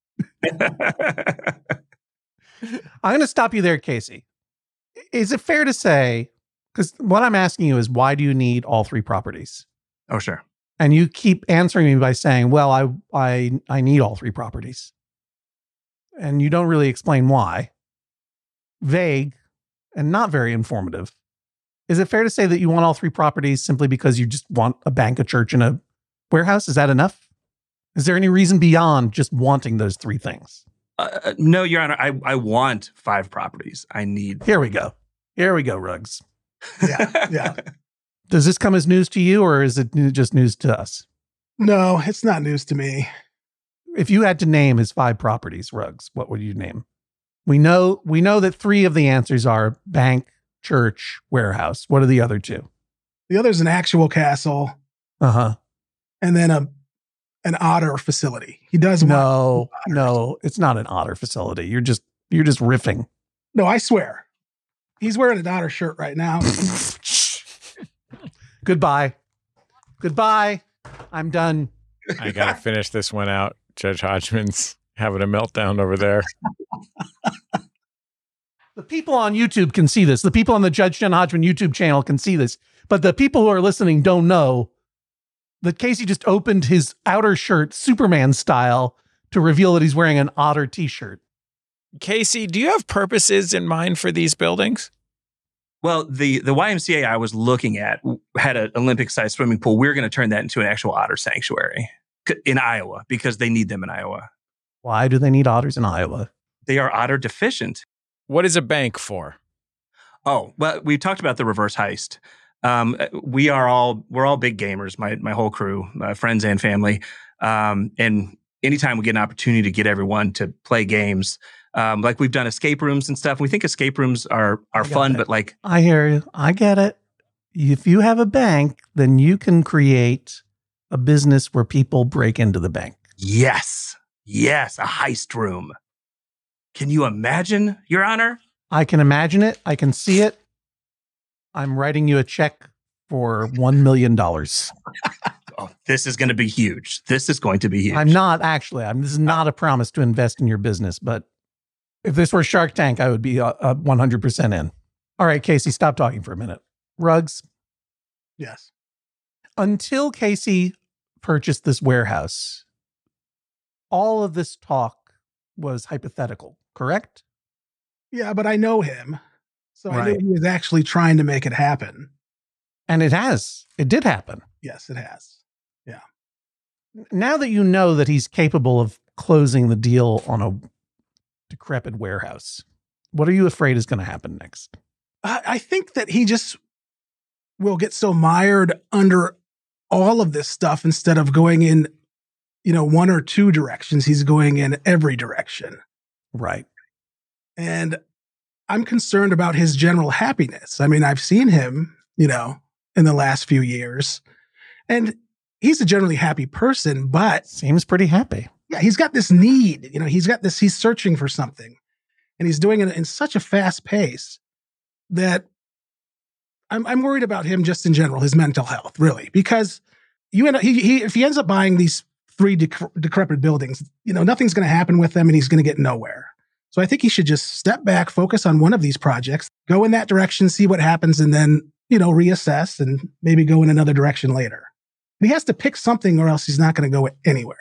I'm going to stop you there, Casey. Is it fair to say, because what I'm asking you is, why do you need all 3 properties? Oh, sure. And you keep answering me by saying, well, I need all 3 properties. And you don't really explain why. Vague and not very informative. Is it fair to say that you want all 3 properties simply because you just want a bank, a church, and a warehouse? Is that enough? Is there any reason beyond just wanting those 3 things? No, Your Honor. I want 5 properties. I need. Here we go, Ruggs. Yeah. Does this come as news to you, or is it just news to us? No, it's not news to me. If you had to name his 5 properties, Ruggs, what would you name? We know that 3 of the answers are bank, church, warehouse. What are the other 2? The other's an actual castle. Uh-huh. And then an otter facility. He does no, it's not an otter facility. You're just riffing. No, I swear. He's wearing an otter shirt right now. Goodbye. I'm done. I gotta finish this one out. Judge Hodgman's having a meltdown over there. The people on YouTube can see this. The people on the Judge John Hodgman YouTube channel can see this. But the people who are listening don't know that Casey just opened his outer shirt, Superman style, to reveal that he's wearing an otter t-shirt. Casey, do you have purposes in mind for these buildings? Well, the YMCA I was looking at had an Olympic-sized swimming pool. We're going to turn that into an actual otter sanctuary in Iowa because they need them in Iowa. Why do they need otters in Iowa? They are otter deficient. What is a bank for? Oh, well, we talked about the reverse heist. We're all big gamers. My whole crew, friends and family. And anytime we get an opportunity to get everyone to play games, like we've done escape rooms and stuff. We think escape rooms are fun, but like I hear you. I get it. If you have a bank, then you can create a business where people break into the bank. Yes, a heist room. Can you imagine, Your Honor? I can imagine it. I can see it. I'm writing you a check for $1 million. Oh, this is going to be huge. This is going to be huge. I'm not actually. This is not a promise to invest in your business, but if this were Shark Tank, I would be 100% in. All right, Casey, stop talking for a minute. Ruggs. Yes. Until Casey purchased this warehouse, all of this talk was hypothetical, correct? Yeah, but I know him. So I Right. knew he was actually trying to make it happen. And it has. It did happen. Yes, it has. Now that you know that he's capable of closing the deal on a decrepit warehouse, what are you afraid is going to happen next? I think that he just will get so mired under all of this stuff instead of going in, one or two directions. He's going in every direction. Right. And I'm concerned about his general happiness. I mean, I've seen him, in the last few years, and he's a generally happy person, but Seems pretty happy. yeah, he's got this need, he's searching for something, and he's doing it in such a fast pace that I'm worried about him just in general, his mental health, really, because if he ends up buying these 3 decrepit buildings, nothing's going to happen with them, and he's going to get nowhere. So I think he should just step back, focus on one of these projects, go in that direction, see what happens, and then, reassess and maybe go in another direction later. He has to pick something or else he's not going to go anywhere.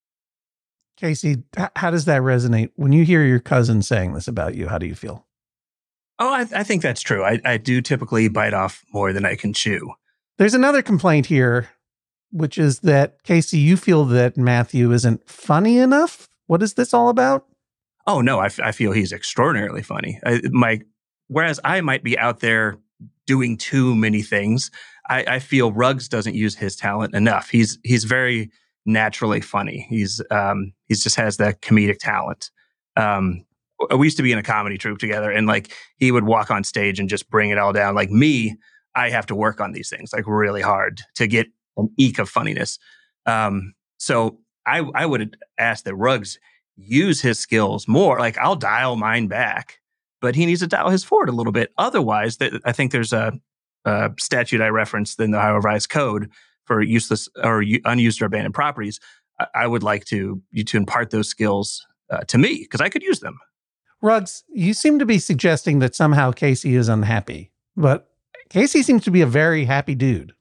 Casey, how does that resonate? When you hear your cousin saying this about you, how do you feel? Oh, I think that's true. I do typically bite off more than I can chew. There's another complaint here, which is that, Casey, you feel that Matthew isn't funny enough. What is this all about? Oh, no, I feel he's extraordinarily funny. Whereas I might be out there doing too many things, I feel Ruggs doesn't use his talent enough. He's very naturally funny. He's just has that comedic talent. We used to be in a comedy troupe together, and like he would walk on stage and just bring it all down. Like me, I have to work on these things like really hard to get an eke of funniness. So I would ask that Ruggs use his skills more. Like I'll dial mine back, but he needs to dial his forward a little bit. Otherwise, I think there's a statute I referenced in the Ohio Revised Code for useless or unused or abandoned properties. I would like you to impart those skills to me because I could use them. Ruggs, you seem to be suggesting that somehow Casey is unhappy, but Casey seems to be a very happy dude.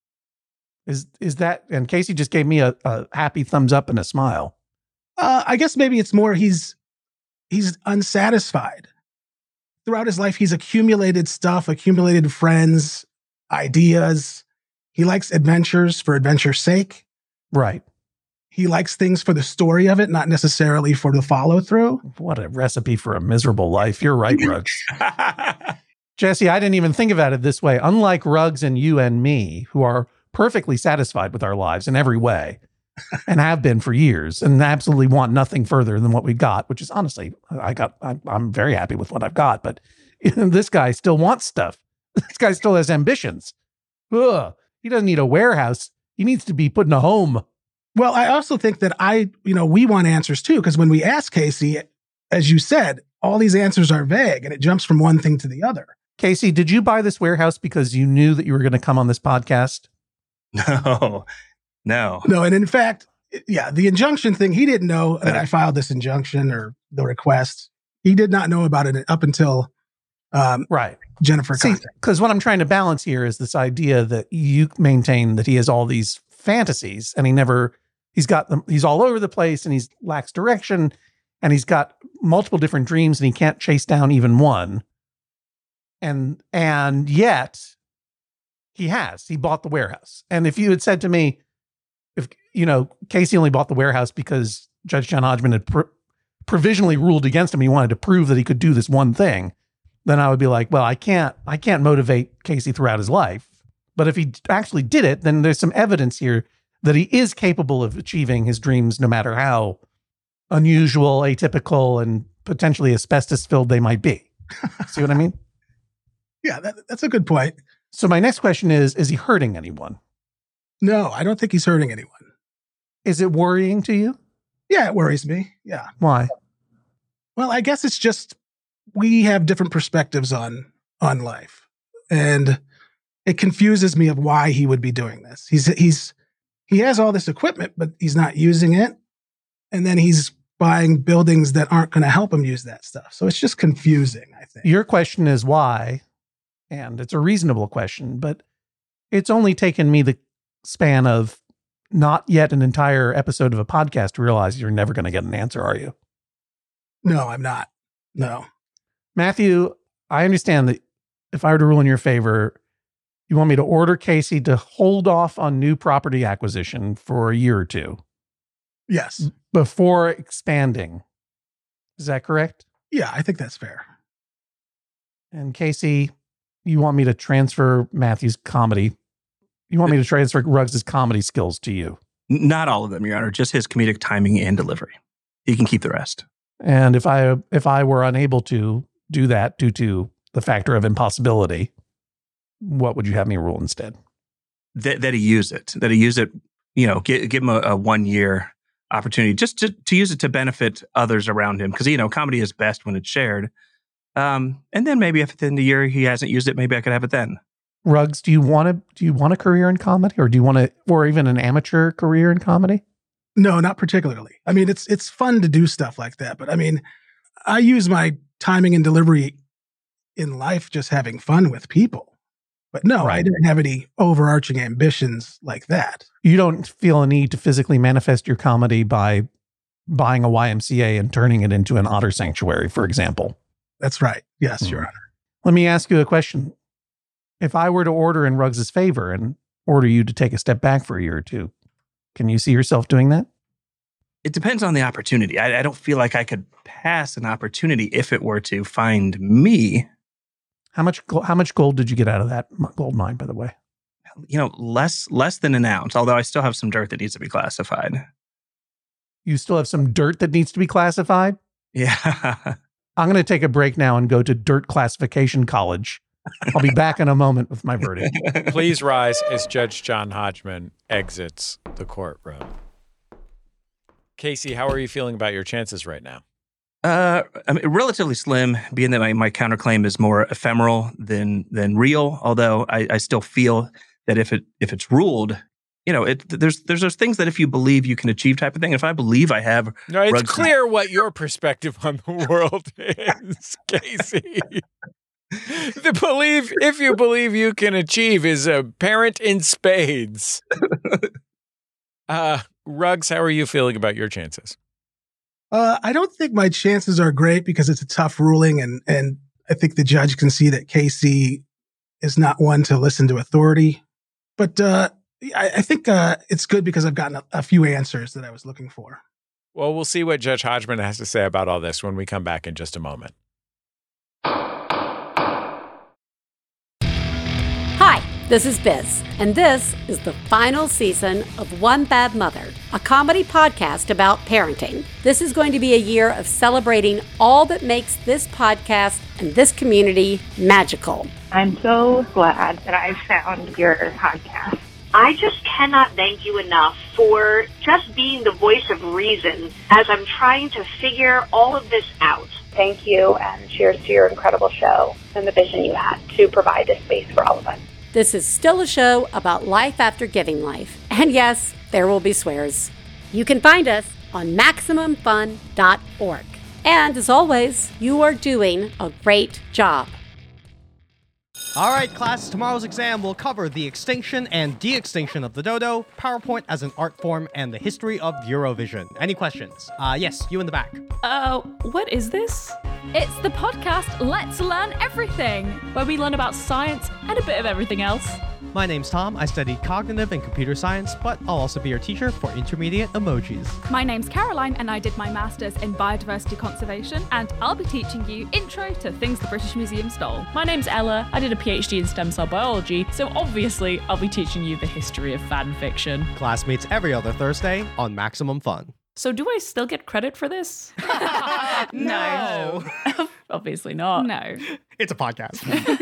Is that? And Casey just gave me a happy thumbs up and a smile. I guess maybe it's more he's unsatisfied. Throughout his life, he's accumulated stuff, accumulated friends, ideas. He likes adventures for adventure's sake. Right. He likes things for the story of it, not necessarily for the follow through. What a recipe for a miserable life. You're right, Ruggs. Jesse, I didn't even think about it this way. Unlike Ruggs and you and me, who are perfectly satisfied with our lives in every way and have been for years and absolutely want nothing further than what we've got, which is honestly, I'm very happy with what I've got, but this guy still wants stuff. This guy still has ambitions. Ugh. He doesn't need a warehouse. He needs to be put in a home. Well, I also think that we want answers too, because when we ask Casey, as you said, all these answers are vague and it jumps from one thing to the other. Casey, did you buy this warehouse because you knew that you were going to come on this podcast? No. And in fact, yeah, the injunction thing, he didn't know that I filed this injunction or the request. He did not know about it up until right. Jennifer. See, because what I'm trying to balance here is this idea that you maintain that he has all these fantasies and he's got them, he's all over the place and he's lacks direction and he's got multiple different dreams and he can't chase down even one. And yet he bought the warehouse. And if you had said to me, if Casey only bought the warehouse because Judge John Hodgman had provisionally ruled against him, he wanted to prove that he could do this one thing, then I would be like, well, I can't motivate Casey throughout his life. But if he actually did it, then there's some evidence here that he is capable of achieving his dreams no matter how unusual, atypical, and potentially asbestos-filled they might be. See what I mean? Yeah, that's a good point. So my next question is he hurting anyone? No, I don't think he's hurting anyone. Is it worrying to you? Yeah, it worries me. Yeah. Why? Well, I guess it's just we have different perspectives on life. And it confuses me of why he would be doing this. He has all this equipment, but he's not using it. And then he's buying buildings that aren't going to help him use that stuff. So it's just confusing, I think. Your question is why, and it's a reasonable question, but it's only taken me the span of not yet an entire episode of a podcast to realize you're never going to get an answer, are you? No, I'm not. No. Matthew, I understand that if I were to rule in your favor, you want me to order Casey to hold off on new property acquisition for a year or two. Yes. Before expanding. Is that correct? Yeah, I think that's fair. And Casey, you want me to transfer Matthew's comedy. You want me to transfer Ruggs' comedy skills to you. Not all of them, Your Honor, just his comedic timing and delivery. He can keep the rest. And if I were unable to do that due to the factor of impossibility, what would you have me rule instead? That he use it. That he use it, give him a 1 year opportunity just to use it to benefit others around him. Because, comedy is best when it's shared. And then maybe if at the end of the year he hasn't used it, maybe I could have it then. Ruggs, do you want a career in comedy, or or even an amateur career in comedy? No, not particularly. I mean, it's fun to do stuff like that, but I mean, I use my timing and delivery in life just having fun with people. But no, right. I didn't have any overarching ambitions like that. You don't feel a need to physically manifest your comedy by buying a YMCA and turning it into an otter sanctuary, for example. That's right. Yes, Your Honor. Let me ask you a question. If I were to order in Ruggs' favor and order you to take a step back for a year or two, can you see yourself doing that? It depends on the opportunity. I don't feel like I could pass an opportunity if it were to find me. How much gold did you get out of that gold mine, by the way? Less than an ounce, although I still have some dirt that needs to be classified. You still have some dirt that needs to be classified? Yeah. I'm going to take a break now and go to Dirt Classification College. I'll be back in a moment with my verdict. Please rise as Judge John Hodgman exits the courtroom. Casey, how are you feeling about your chances right now? Relatively slim, being that my counterclaim is more ephemeral than real. Although I still feel that if it's ruled, there's those things that if you believe you can achieve type of thing. If I believe I have, no, it's clear what your perspective on the world is, Casey. If you believe you can achieve is apparent in spades. Ruggs, how are you feeling about your chances? I don't think my chances are great because it's a tough ruling, and I think the judge can see that Casey is not one to listen to authority. But I think it's good because I've gotten a few answers that I was looking for. Well, we'll see what Judge Hodgman has to say about all this when we come back in just a moment. Hi, this is Biz, and this is the final season of One Bad Mother, a comedy podcast about parenting. This is going to be a year of celebrating all that makes this podcast and this community magical. I'm so glad that I found your podcast. I just cannot thank you enough for just being the voice of reason as I'm trying to figure all of this out. Thank you, and cheers to your incredible show and the vision you had to provide this space for all of us. This is still a show about life after giving life. And yes, there will be swears. You can find us on MaximumFun.org. And as always, you are doing a great job. All right, class, tomorrow's exam will cover the extinction and de-extinction of the dodo, PowerPoint as an art form, and the history of Eurovision. Any questions? Yes, you in the back. What is this? It's the podcast Let's Learn Everything, where we learn about science and a bit of everything else. My name's Tom. I studied cognitive and computer science, but I'll also be your teacher for intermediate emojis. My name's Caroline, and I did my master's in biodiversity conservation, and I'll be teaching you intro to things the British Museum stole. My name's Ella. I did a PhD in stem cell biology, so obviously I'll be teaching you the history of fan fiction. Class meets every other Thursday on Maximum Fun. So do I still get credit for this? No. Obviously not. No. It's a podcast.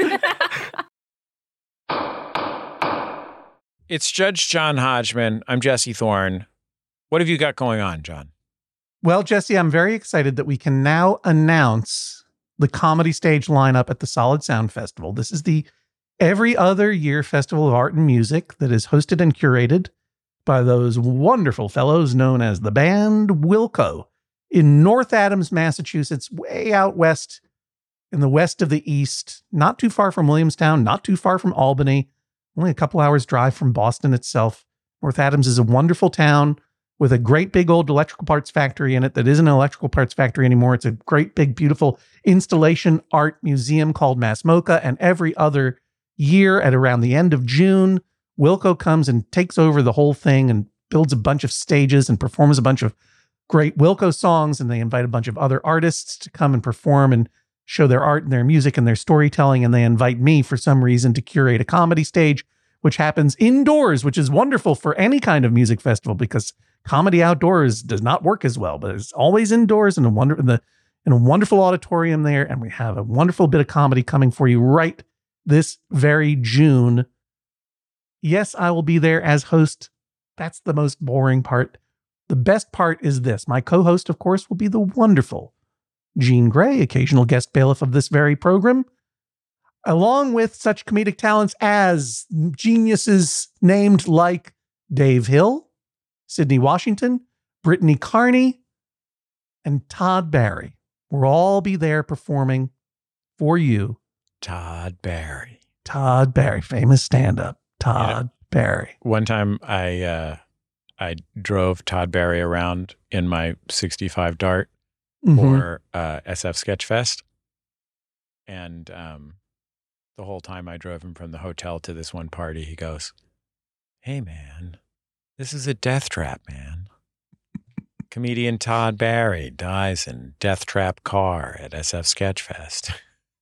It's Judge John Hodgman. I'm Jesse Thorne. What have you got going on, John? Well, Jesse, I'm very excited that we can now announce the comedy stage lineup at the Solid Sound Festival. This is the every other year festival of art and music that is hosted and curated by those wonderful fellows known as the band Wilco in North Adams, Massachusetts, way out west in the west of the East, not too far from Williamstown, not too far from Albany, only a couple hours drive from Boston itself. North Adams is a wonderful town with a great big old electrical parts factory in it that isn't an electrical parts factory anymore. It's a great big, beautiful installation art museum called Mass Mocha. And every other year at around the end of June, Wilco comes and takes over the whole thing and builds a bunch of stages and performs a bunch of great Wilco songs. And they invite a bunch of other artists to come and perform and show their art and their music and their storytelling. And they invite me for some reason to curate a comedy stage, which happens indoors, which is wonderful for any kind of music festival because comedy outdoors does not work as well, but it's always indoors in a wonderful auditorium there. And we have a wonderful bit of comedy coming for you right this very June. Yes, I will be there as host. That's the most boring part. The best part is this. My co-host, of course, will be the wonderful Jean Grey, occasional guest bailiff of this very program, along with such comedic talents as geniuses named like Dave Hill, Sydney Washington, Brittany Carney, and Todd Barry. We'll all be there performing for you. Todd Barry, famous stand-up. Todd Barry. One time I drove Todd Barry around in my 65 Dart for SF Sketchfest. And the whole time I drove him from the hotel to this one party, he goes, "Hey, man, this is a death trap, man. Comedian Todd Barry dies in death trap car at SF Sketchfest."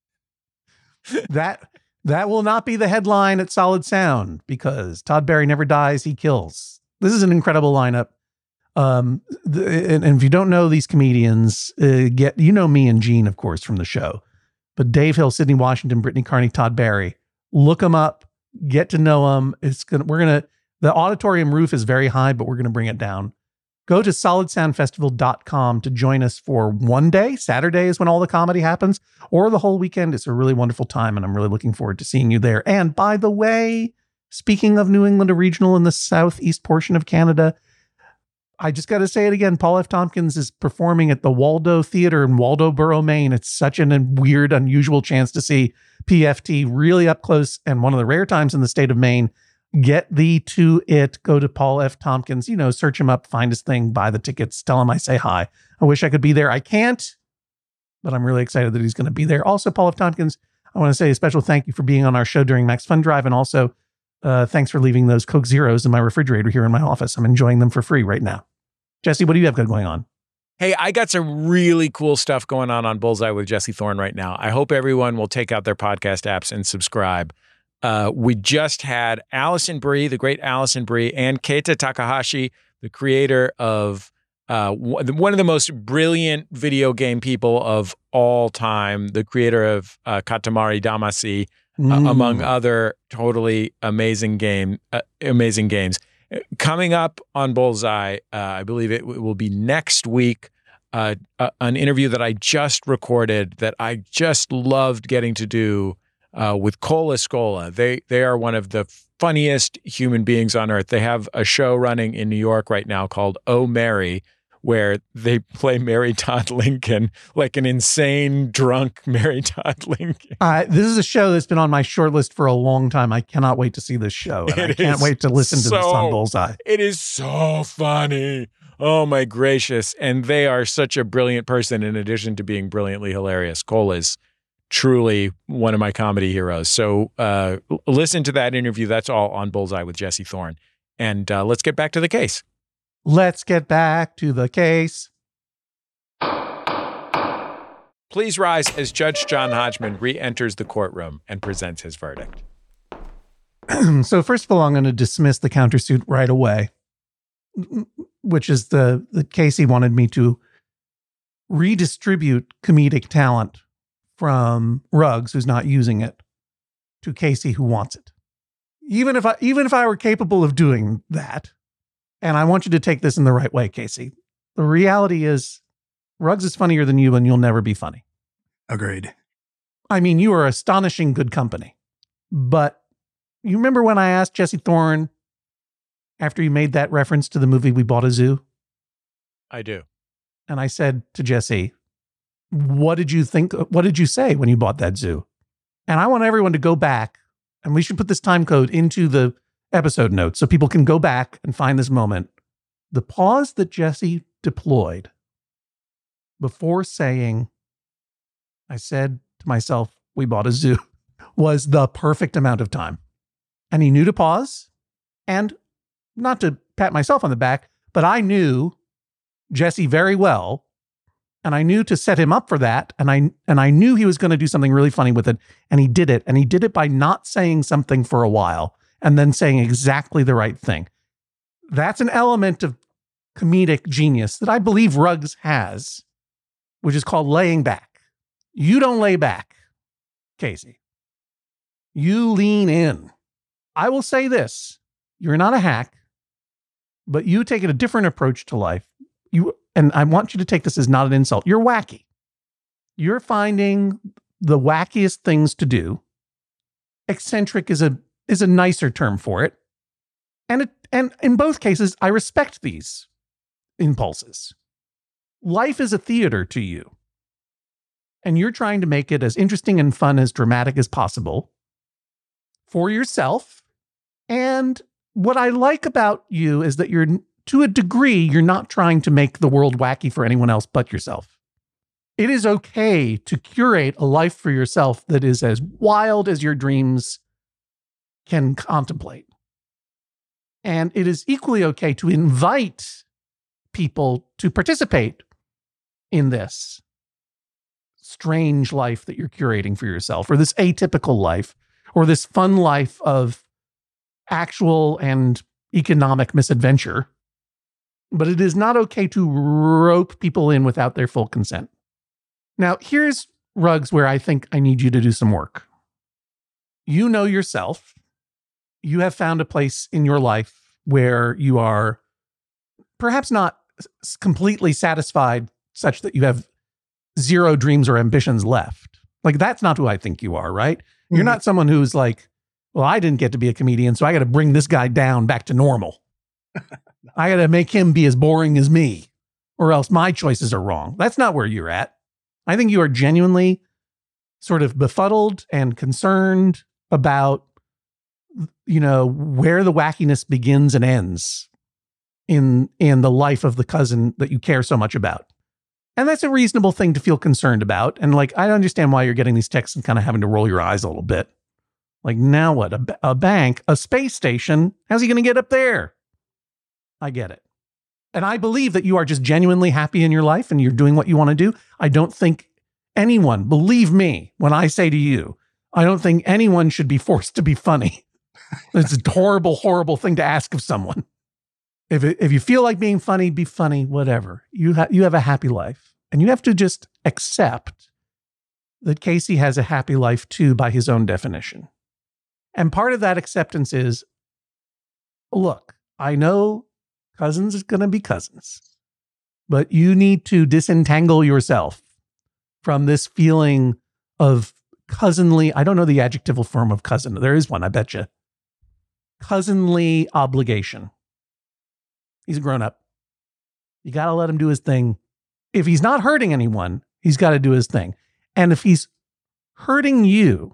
That will not be the headline at Solid Sound because Todd Barry never dies, he kills. This is an incredible lineup. And if you don't know these comedians, you know me and Gene, of course, from the show. But Dave Hill, Sydney Washington, Brittany Carney, Todd Barry, look them up, get to know them. The auditorium roof is very high, but we're going to bring it down. Go to solidsoundfestival.com to join us for one day. Saturday is when all the comedy happens, or the whole weekend. It's a really wonderful time, and I'm really looking forward to seeing you there. And by the way, speaking of New England Regional in the southeast portion of Canada, I just got to say it again. Paul F. Tompkins is performing at the Waldo Theater in Waldoboro, Maine. It's such a weird, unusual chance to see PFT really up close, and one of the rare times in the state of Maine. Get thee to it. Go to Paul F. Tompkins, search him up, find his thing, buy the tickets, tell him I say hi. I wish I could be there. I can't, but I'm really excited that he's going to be there. Also, Paul F. Tompkins, I want to say a special thank you for being on our show during Max Fun Drive. And also, thanks for leaving those Coke Zeros in my refrigerator here in my office. I'm enjoying them for free right now. Jesse, what do you have going on? Hey, I got some really cool stuff going on Bullseye with Jesse Thorne right now. I hope everyone will take out their podcast apps and subscribe. We just had Alison Brie, the great Alison Brie, and Keita Takahashi, the creator of one of the most brilliant video game people of all time, the creator of Katamari Damacy, among other totally amazing games. Coming up on Bullseye, I believe it will be next week, an interview that I just recorded that I just loved getting to do with Cola Scola. They are one of the funniest human beings on earth. They have a show running in New York right now called Oh Mary, where they play Mary Todd Lincoln, like an insane, drunk Mary Todd Lincoln. This is a show that's been on my short list for a long time. I cannot wait to see this show. And I can't wait to listen to this on Bullseye. It is so funny. Oh my gracious. And they are such a brilliant person in addition to being brilliantly hilarious. Cole is truly one of my comedy heroes. So listen to that interview. That's all on Bullseye with Jesse Thorn. And let's get back to the case. Let's get back to the case. Please rise as Judge John Hodgman re-enters the courtroom and presents his verdict. So first of all, I'm going to dismiss the countersuit right away, which is the case he wanted me to redistribute comedic talent from Ruggs, who's not using it, to Casey, who wants it. Even if I were capable of doing that, and I want you to take this in the right way, Casey, the reality is Ruggs is funnier than you, and you'll never be funny. Agreed. I mean, you are astonishing good company. But you remember when I asked Jesse Thorn after you made that reference to the movie We Bought a Zoo? I do. And I said to Jesse, what did you think? What did you say when you bought that zoo? And I want everyone to go back, and we should put this time code into the episode notes so people can go back and find this moment. The pause that Jesse deployed before saying, I said to myself, we bought a zoo, was the perfect amount of time. And he knew to pause, and not to pat myself on the back, but I knew Jesse very well, and I knew to set him up for that, and I knew he was going to do something really funny with it, and he did it by not saying something for a while and then saying exactly the right thing. That's an element of comedic genius that I believe Ruggs has, which is called laying back. You don't lay back, Casey. You lean in. I will say this. You're not a hack, but you take a different approach to life. And I want you to take this as not an insult. You're wacky. You're finding the wackiest things to do. Eccentric is a nicer term for it. And in both cases, I respect these impulses. Life is a theater to you. And you're trying to make it as interesting and fun, as dramatic as possible for yourself. And what I like about you is that to a degree, you're not trying to make the world wacky for anyone else but yourself. It is okay to curate a life for yourself that is as wild as your dreams can contemplate. And it is equally okay to invite people to participate in this strange life that you're curating for yourself, or this atypical life, or this fun life of actual and economic misadventure. But it is not okay to rope people in without their full consent. Now, here's Ruggs where I think I need you to do some work. You know yourself. You have found a place in your life where you are perhaps not completely satisfied such that you have zero dreams or ambitions left. Like, that's not who I think you are, right? Mm-hmm. You're not someone who's like, well, I didn't get to be a comedian, so I got to bring this guy down back to normal. I got to make him be as boring as me, or else my choices are wrong. That's not where you're at. I think you are genuinely sort of befuddled and concerned about, where the wackiness begins and ends in the life of the cousin that you care so much about. And that's a reasonable thing to feel concerned about. And I understand why you're getting these texts and kind of having to roll your eyes a little bit. Like, now what? A bank, a space station? How's he going to get up there? I get it. And I believe that you are just genuinely happy in your life and you're doing what you want to do. I don't think anyone, believe me, when I say to you, I don't think anyone should be forced to be funny. It's a horrible, horrible thing to ask of someone. If you feel like being funny, be funny, whatever. You have a happy life. And you have to just accept that Casey has a happy life too, by his own definition. And part of that acceptance is, look, I know cousins is going to be cousins, but you need to disentangle yourself from this feeling of cousinly, I don't know the adjectival form of cousin. There is one, I bet you. Cousinly obligation. He's a grown up. You got to let him do his thing. If he's not hurting anyone, he's got to do his thing. And if he's hurting you,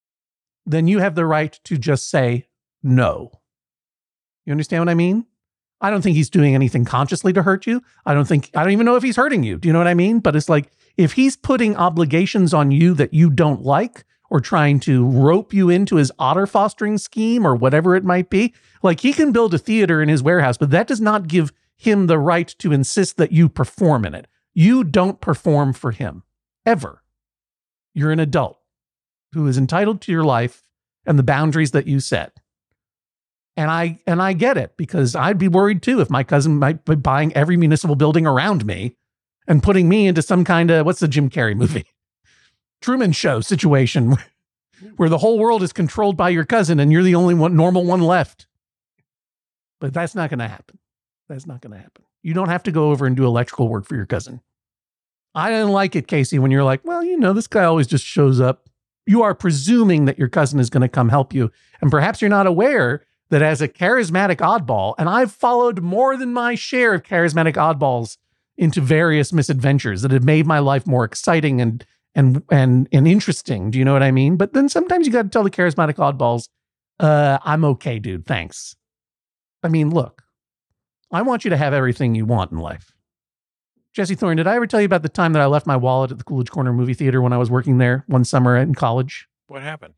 then you have the right to just say no. You understand what I mean? I don't think he's doing anything consciously to hurt you. I don't even know if he's hurting you. Do you know what I mean? But it's like, if he's putting obligations on you that you don't like, or trying to rope you into his otter fostering scheme or whatever it might be, like, he can build a theater in his warehouse, but that does not give him the right to insist that you perform in it. You don't perform for him, ever. You're an adult who is entitled to your life and the boundaries that you set. And I get it, because I'd be worried too if my cousin might be buying every municipal building around me and putting me into some kind of, what's the Jim Carrey movie? Truman Show situation where the whole world is controlled by your cousin and you're the only normal one left. But that's not going to happen. That's not going to happen. You don't have to go over and do electrical work for your cousin. I didn't like it, Casey, when you're like, well, this guy always just shows up. You are presuming that your cousin is going to come help you. And perhaps you're not aware that as a charismatic oddball, and I've followed more than my share of charismatic oddballs into various misadventures that have made my life more exciting and interesting. Do you know what I mean? But then sometimes you got to tell the charismatic oddballs, I'm okay, dude. Thanks. I mean, look, I want you to have everything you want in life. Jesse Thorne, did I ever tell you about the time that I left my wallet at the Coolidge Corner movie theater when I was working there one summer in college? What happened?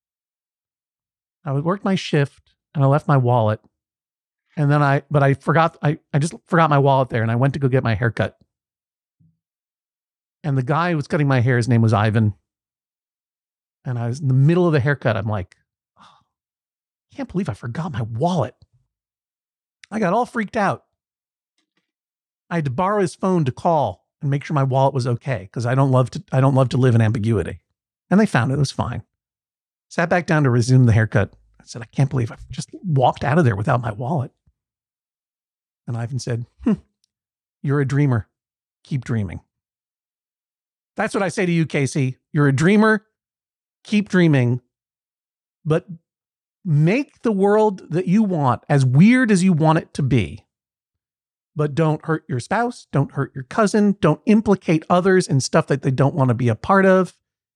I worked my shift and I left my wallet. And then I just forgot my wallet there, and I went to go get my hair cut. And the guy who was cutting my hair, his name was Ivan. And I was in the middle of the haircut. I'm like, oh, I can't believe I forgot my wallet. I got all freaked out. I had to borrow his phone to call and make sure my wallet was okay, because I don't love to live in ambiguity. And they found it. It was fine. Sat back down to resume the haircut. I said, I can't believe I just walked out of there without my wallet. And Ivan said, you're a dreamer. Keep dreaming. That's what I say to you, Casey. You're a dreamer. Keep dreaming. But make the world that you want as weird as you want it to be. But don't hurt your spouse. Don't hurt your cousin. Don't implicate others in stuff that they don't want to be a part of.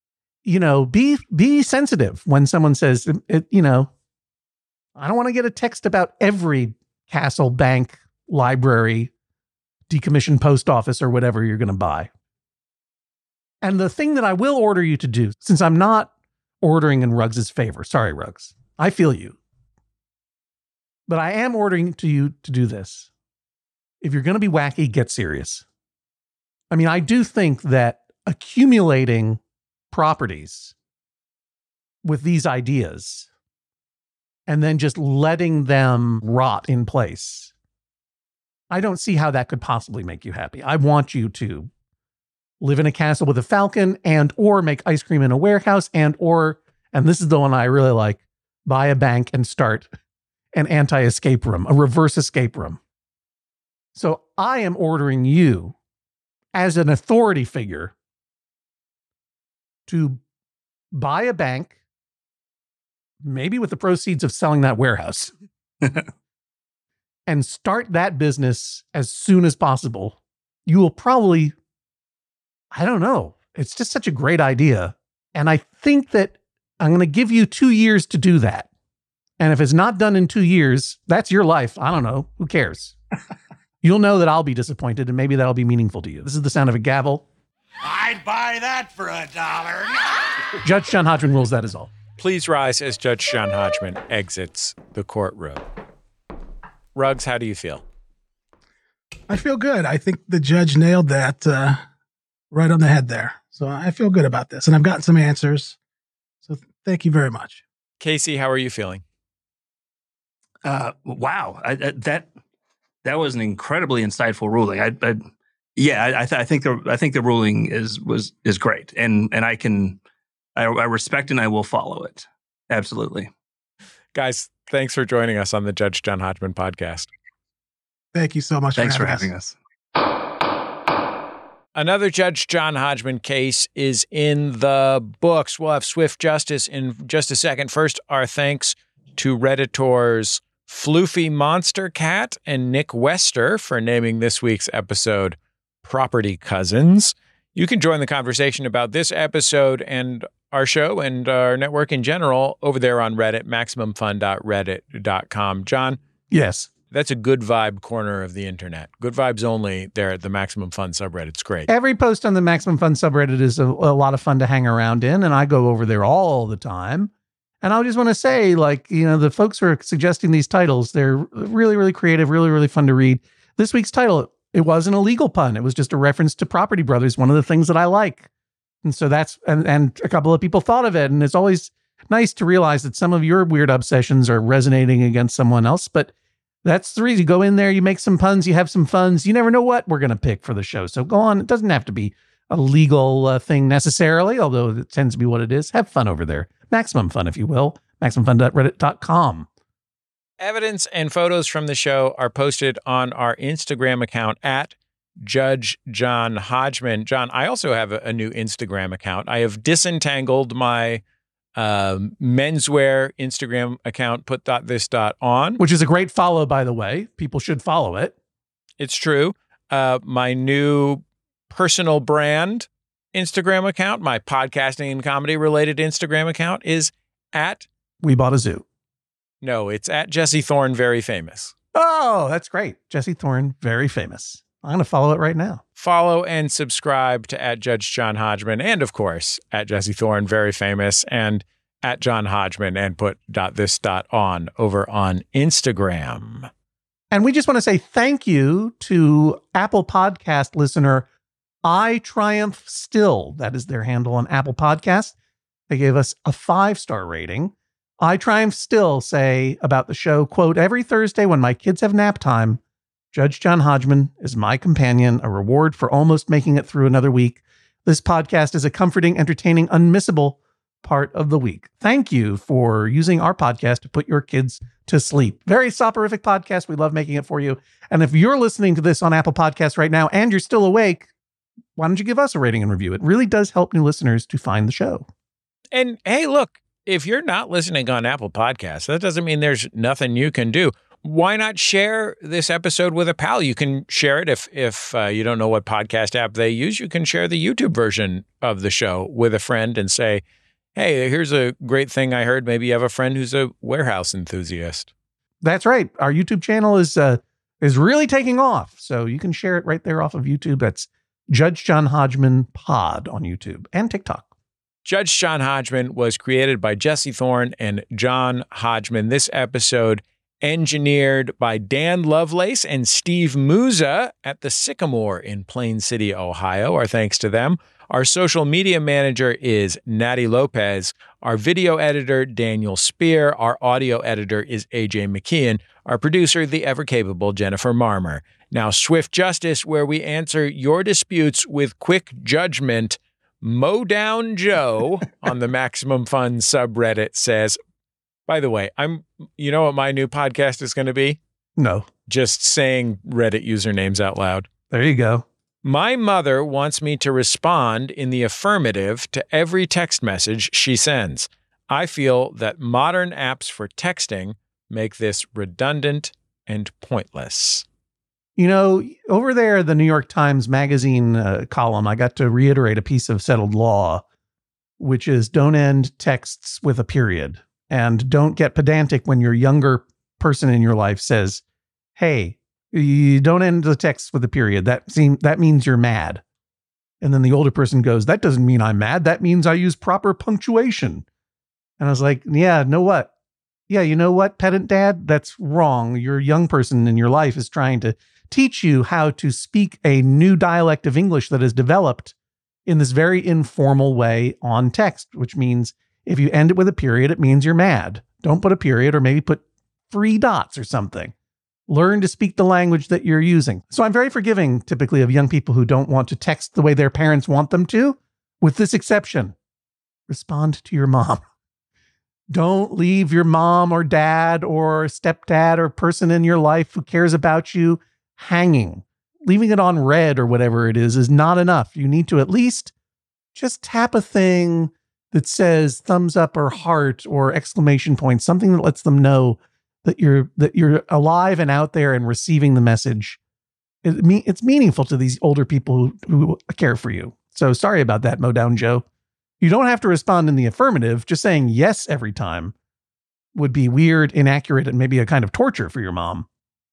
Be sensitive when someone says, I don't want to get a text about every castle, bank, library, decommissioned post office, or whatever you're going to buy. And the thing that I will order you to do, since I'm not ordering in Ruggs' favor, sorry, Ruggs, I feel you. But I am ordering you to do this. If you're going to be wacky, get serious. I mean, I do think that accumulating properties with these ideas and then just letting them rot in place, I don't see how that could possibly make you happy. I want you to live in a castle with a falcon, and or make ice cream in a warehouse, and this is the one I really like, buy a bank and start an anti-escape room, a reverse escape room. So I am ordering you as an authority figure to buy a bank, maybe with the proceeds of selling that warehouse, and start that business as soon as possible. You will probably, I don't know, it's just such a great idea. And I think that I'm going to give you 2 years to do that. And if it's not done in 2 years, that's your life. I don't know. Who cares? You'll know that I'll be disappointed, and maybe that'll be meaningful to you. This is the sound of a gavel. I'd buy that for $1. Judge John Hodgman rules, that is all. Please rise as Judge John Hodgman exits the courtroom. Ruggs, how do you feel? I feel good. I think the judge nailed that right on the head there. So I feel good about this, and I've gotten some answers. So thank you very much. Casey, how are you feeling? Wow. That was an incredibly insightful ruling. I think the ruling is great, and I respect and I will follow it. Absolutely. Guys, thanks for joining us on the Judge John Hodgman podcast. Thank you so much. Thanks for having us. Another Judge John Hodgman case is in the books. We'll have swift justice in just a second. First, our thanks to Redditors Floofy Monster Cat and Nick Wester for naming this week's episode Property Cousins. You can join the conversation about this episode and our show and our network in general over there on Reddit, MaximumFun.reddit.com. John? Yes. That's a good vibe corner of the internet. Good vibes only there at the Maximum Fun subreddit. It's great. Every post on the Maximum Fun subreddit is a lot of fun to hang around in, and I go over there all the time. And I just want to say, the folks who are suggesting these titles, they're really, really creative, really, really fun to read. This week's title, it wasn't a legal pun. It was just a reference to Property Brothers, one of the things that I like. And so that's, and a couple of people thought of it. And it's always nice to realize that some of your weird obsessions are resonating against someone else. But that's the reason. You go in there, you make some puns, you have some funs. You never know what we're going to pick for the show. So go on. It doesn't have to be a legal thing necessarily, although it tends to be what it is. Have fun over there. Maximum fun, if you will. MaximumFun.reddit.com. Evidence and photos from the show are posted on our Instagram account at Judge John Hodgman. John, I also have a new Instagram account. I have disentangled my menswear Instagram account, put.this.on. Which is a great follow, by the way. People should follow it. It's true. My new personal brand Instagram account, my podcasting and comedy related Instagram account is at We Bought a Zoo. No, it's at Jesse Thorne, Very Famous. Oh, that's great. Jesse Thorne, Very Famous. I'm going to follow it right now. Follow and subscribe to at Judge John Hodgman, and of course, at Jesse Thorne, Very Famous, and at John Hodgman, and put.this.on over on Instagram. And we just want to say thank you to Apple Podcast listener I Triumph Still. That is their handle on Apple Podcasts. They gave us a 5-star rating. I Triumph Still say about the show, quote, every Thursday when my kids have nap time, Judge John Hodgman is my companion, a reward for almost making it through another week. This podcast is a comforting, entertaining, unmissable part of the week. Thank you for using our podcast to put your kids to sleep. Very soporific podcast. We love making it for you. And if you're listening to this on Apple Podcasts right now and you're still awake, why don't you give us a rating and review? It really does help new listeners to find the show. And hey, look, if you're not listening on Apple Podcasts, that doesn't mean there's nothing you can do. Why not share this episode with a pal? You can share it if you don't know what podcast app they use. You can share the YouTube version of the show with a friend and say, hey, here's a great thing I heard. Maybe you have a friend who's a warehouse enthusiast. That's right. Our YouTube channel is really taking off. So you can share it right there off of YouTube. That's Judge John Hodgman Pod on YouTube and TikTok. Judge John Hodgman was created by Jesse Thorne and John Hodgman. This episode engineered by Dan Lovelace and Steve Musa at the Sycamore in Plain City, Ohio. Our thanks to them. Our social media manager is Natty Lopez. Our video editor, Daniel Spear. Our audio editor is AJ McKeon. Our producer, the ever-capable Jennifer Marmer. Now, Swift Justice, where we answer your disputes with quick judgment. Mow Down Joe on the Maximum Fun subreddit says, by the way, you know what my new podcast is going to be? No. Just saying Reddit usernames out loud. There you go. My mother wants me to respond in the affirmative to every text message she sends. I feel that modern apps for texting make this redundant and pointless. You know, over there, the New York Times Magazine column, I got to reiterate a piece of settled law, which is don't end texts with a period. And don't get pedantic when your younger person in your life says, hey, you don't end the text with a period. That means you're mad. And then the older person goes, that doesn't mean I'm mad. That means I use proper punctuation. And I was like, yeah, know what? Yeah, you know what, pedant dad? That's wrong. Your young person in your life is trying to teach you how to speak a new dialect of English that is developed in this very informal way on text, which means if you end it with a period, it means you're mad. Don't put a period, or maybe put 3 dots or something. Learn to speak the language that you're using. So I'm very forgiving, typically, of young people who don't want to text the way their parents want them to, with this exception. Respond to your mom. Don't leave your mom or dad or stepdad or person in your life who cares about you hanging. Leaving it on red or whatever it is not enough. You need to at least just tap a thing that says thumbs up or heart or exclamation point, something that lets them know that you're alive and out there and receiving the message. It's meaningful to these older people who care for you. So sorry about that, Mow Down Joe. You don't have to respond in the affirmative. Just saying yes every time would be weird, inaccurate, and maybe a kind of torture for your mom.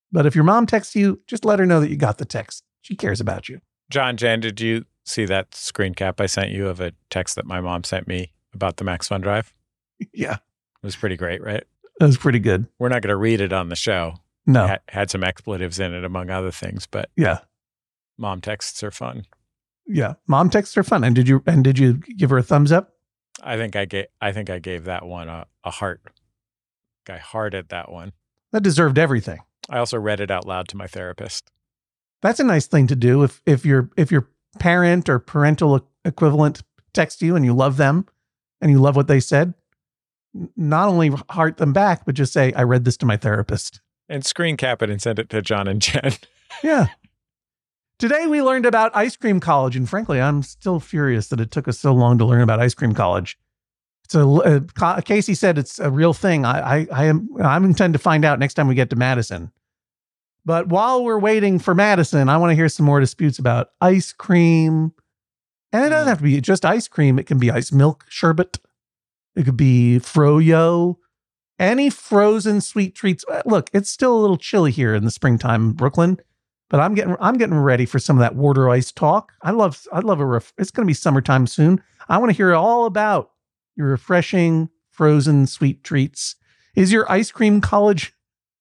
But if your mom texts you, just let her know that you got the text. She cares about you. John, Jen, did you see that screen cap I sent you of a text that my mom sent me about the Max Fun Drive? Yeah. It was pretty great, right? That was pretty good. We're not going to read it on the show. No. Had some expletives in it, among other things, but yeah, mom texts are fun. Yeah, mom texts are fun. And did you give her a thumbs up? I think I gave that one a heart. I hearted that one. That deserved everything. I also read it out loud to my therapist. That's a nice thing to do if your parent or parental equivalent texts you and you love them and you love what they said. Not only heart them back, but just say, I read this to my therapist. And screen cap it and send it to John and Jen. Yeah. Today we learned about Ice Cream College, and frankly, I'm still furious that it took us so long to learn about Ice Cream College. Casey said it's a real thing. I'm intend to find out next time we get to Madison. But while we're waiting for Madison, I want to hear some more disputes about ice cream. And it doesn't have to be just ice cream. It can be ice milk sherbet. It could be froyo. Any frozen sweet treats. Look, it's still a little chilly here in the springtime in Brooklyn, but I'm getting ready for some of that water ice talk. I love it's going to be summertime soon. I want to hear all about your refreshing frozen sweet treats. Is your Ice Cream College?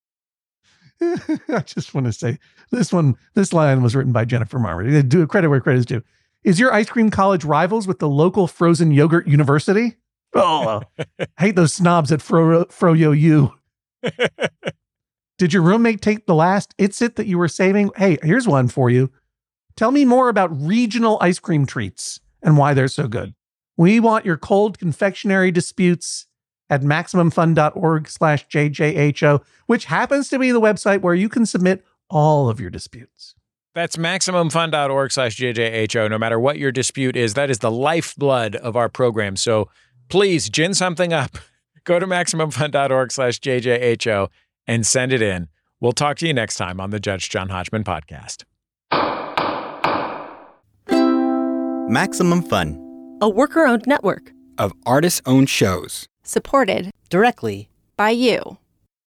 I just want to say this line was written by Jennifer Marmor. Do credit where credit is due. Is your Ice Cream College rivals with the local frozen yogurt university? Oh, I hate those snobs at Froyo U. Did your roommate take the last It's It that you were saving? Hey, here's one for you. Tell me more about regional ice cream treats and why they're so good. We want your cold confectionery disputes at MaximumFun.org/JJHO, which happens to be the website where you can submit all of your disputes. That's MaximumFun.org/JJHO. No matter what your dispute is, that is the lifeblood of our program. So please gin something up. Go to MaximumFun.org/JJHO and send it in. We'll talk to you next time on the Judge John Hodgman podcast. Maximum Fun, a worker-owned network of artist-owned shows. supported directly by you.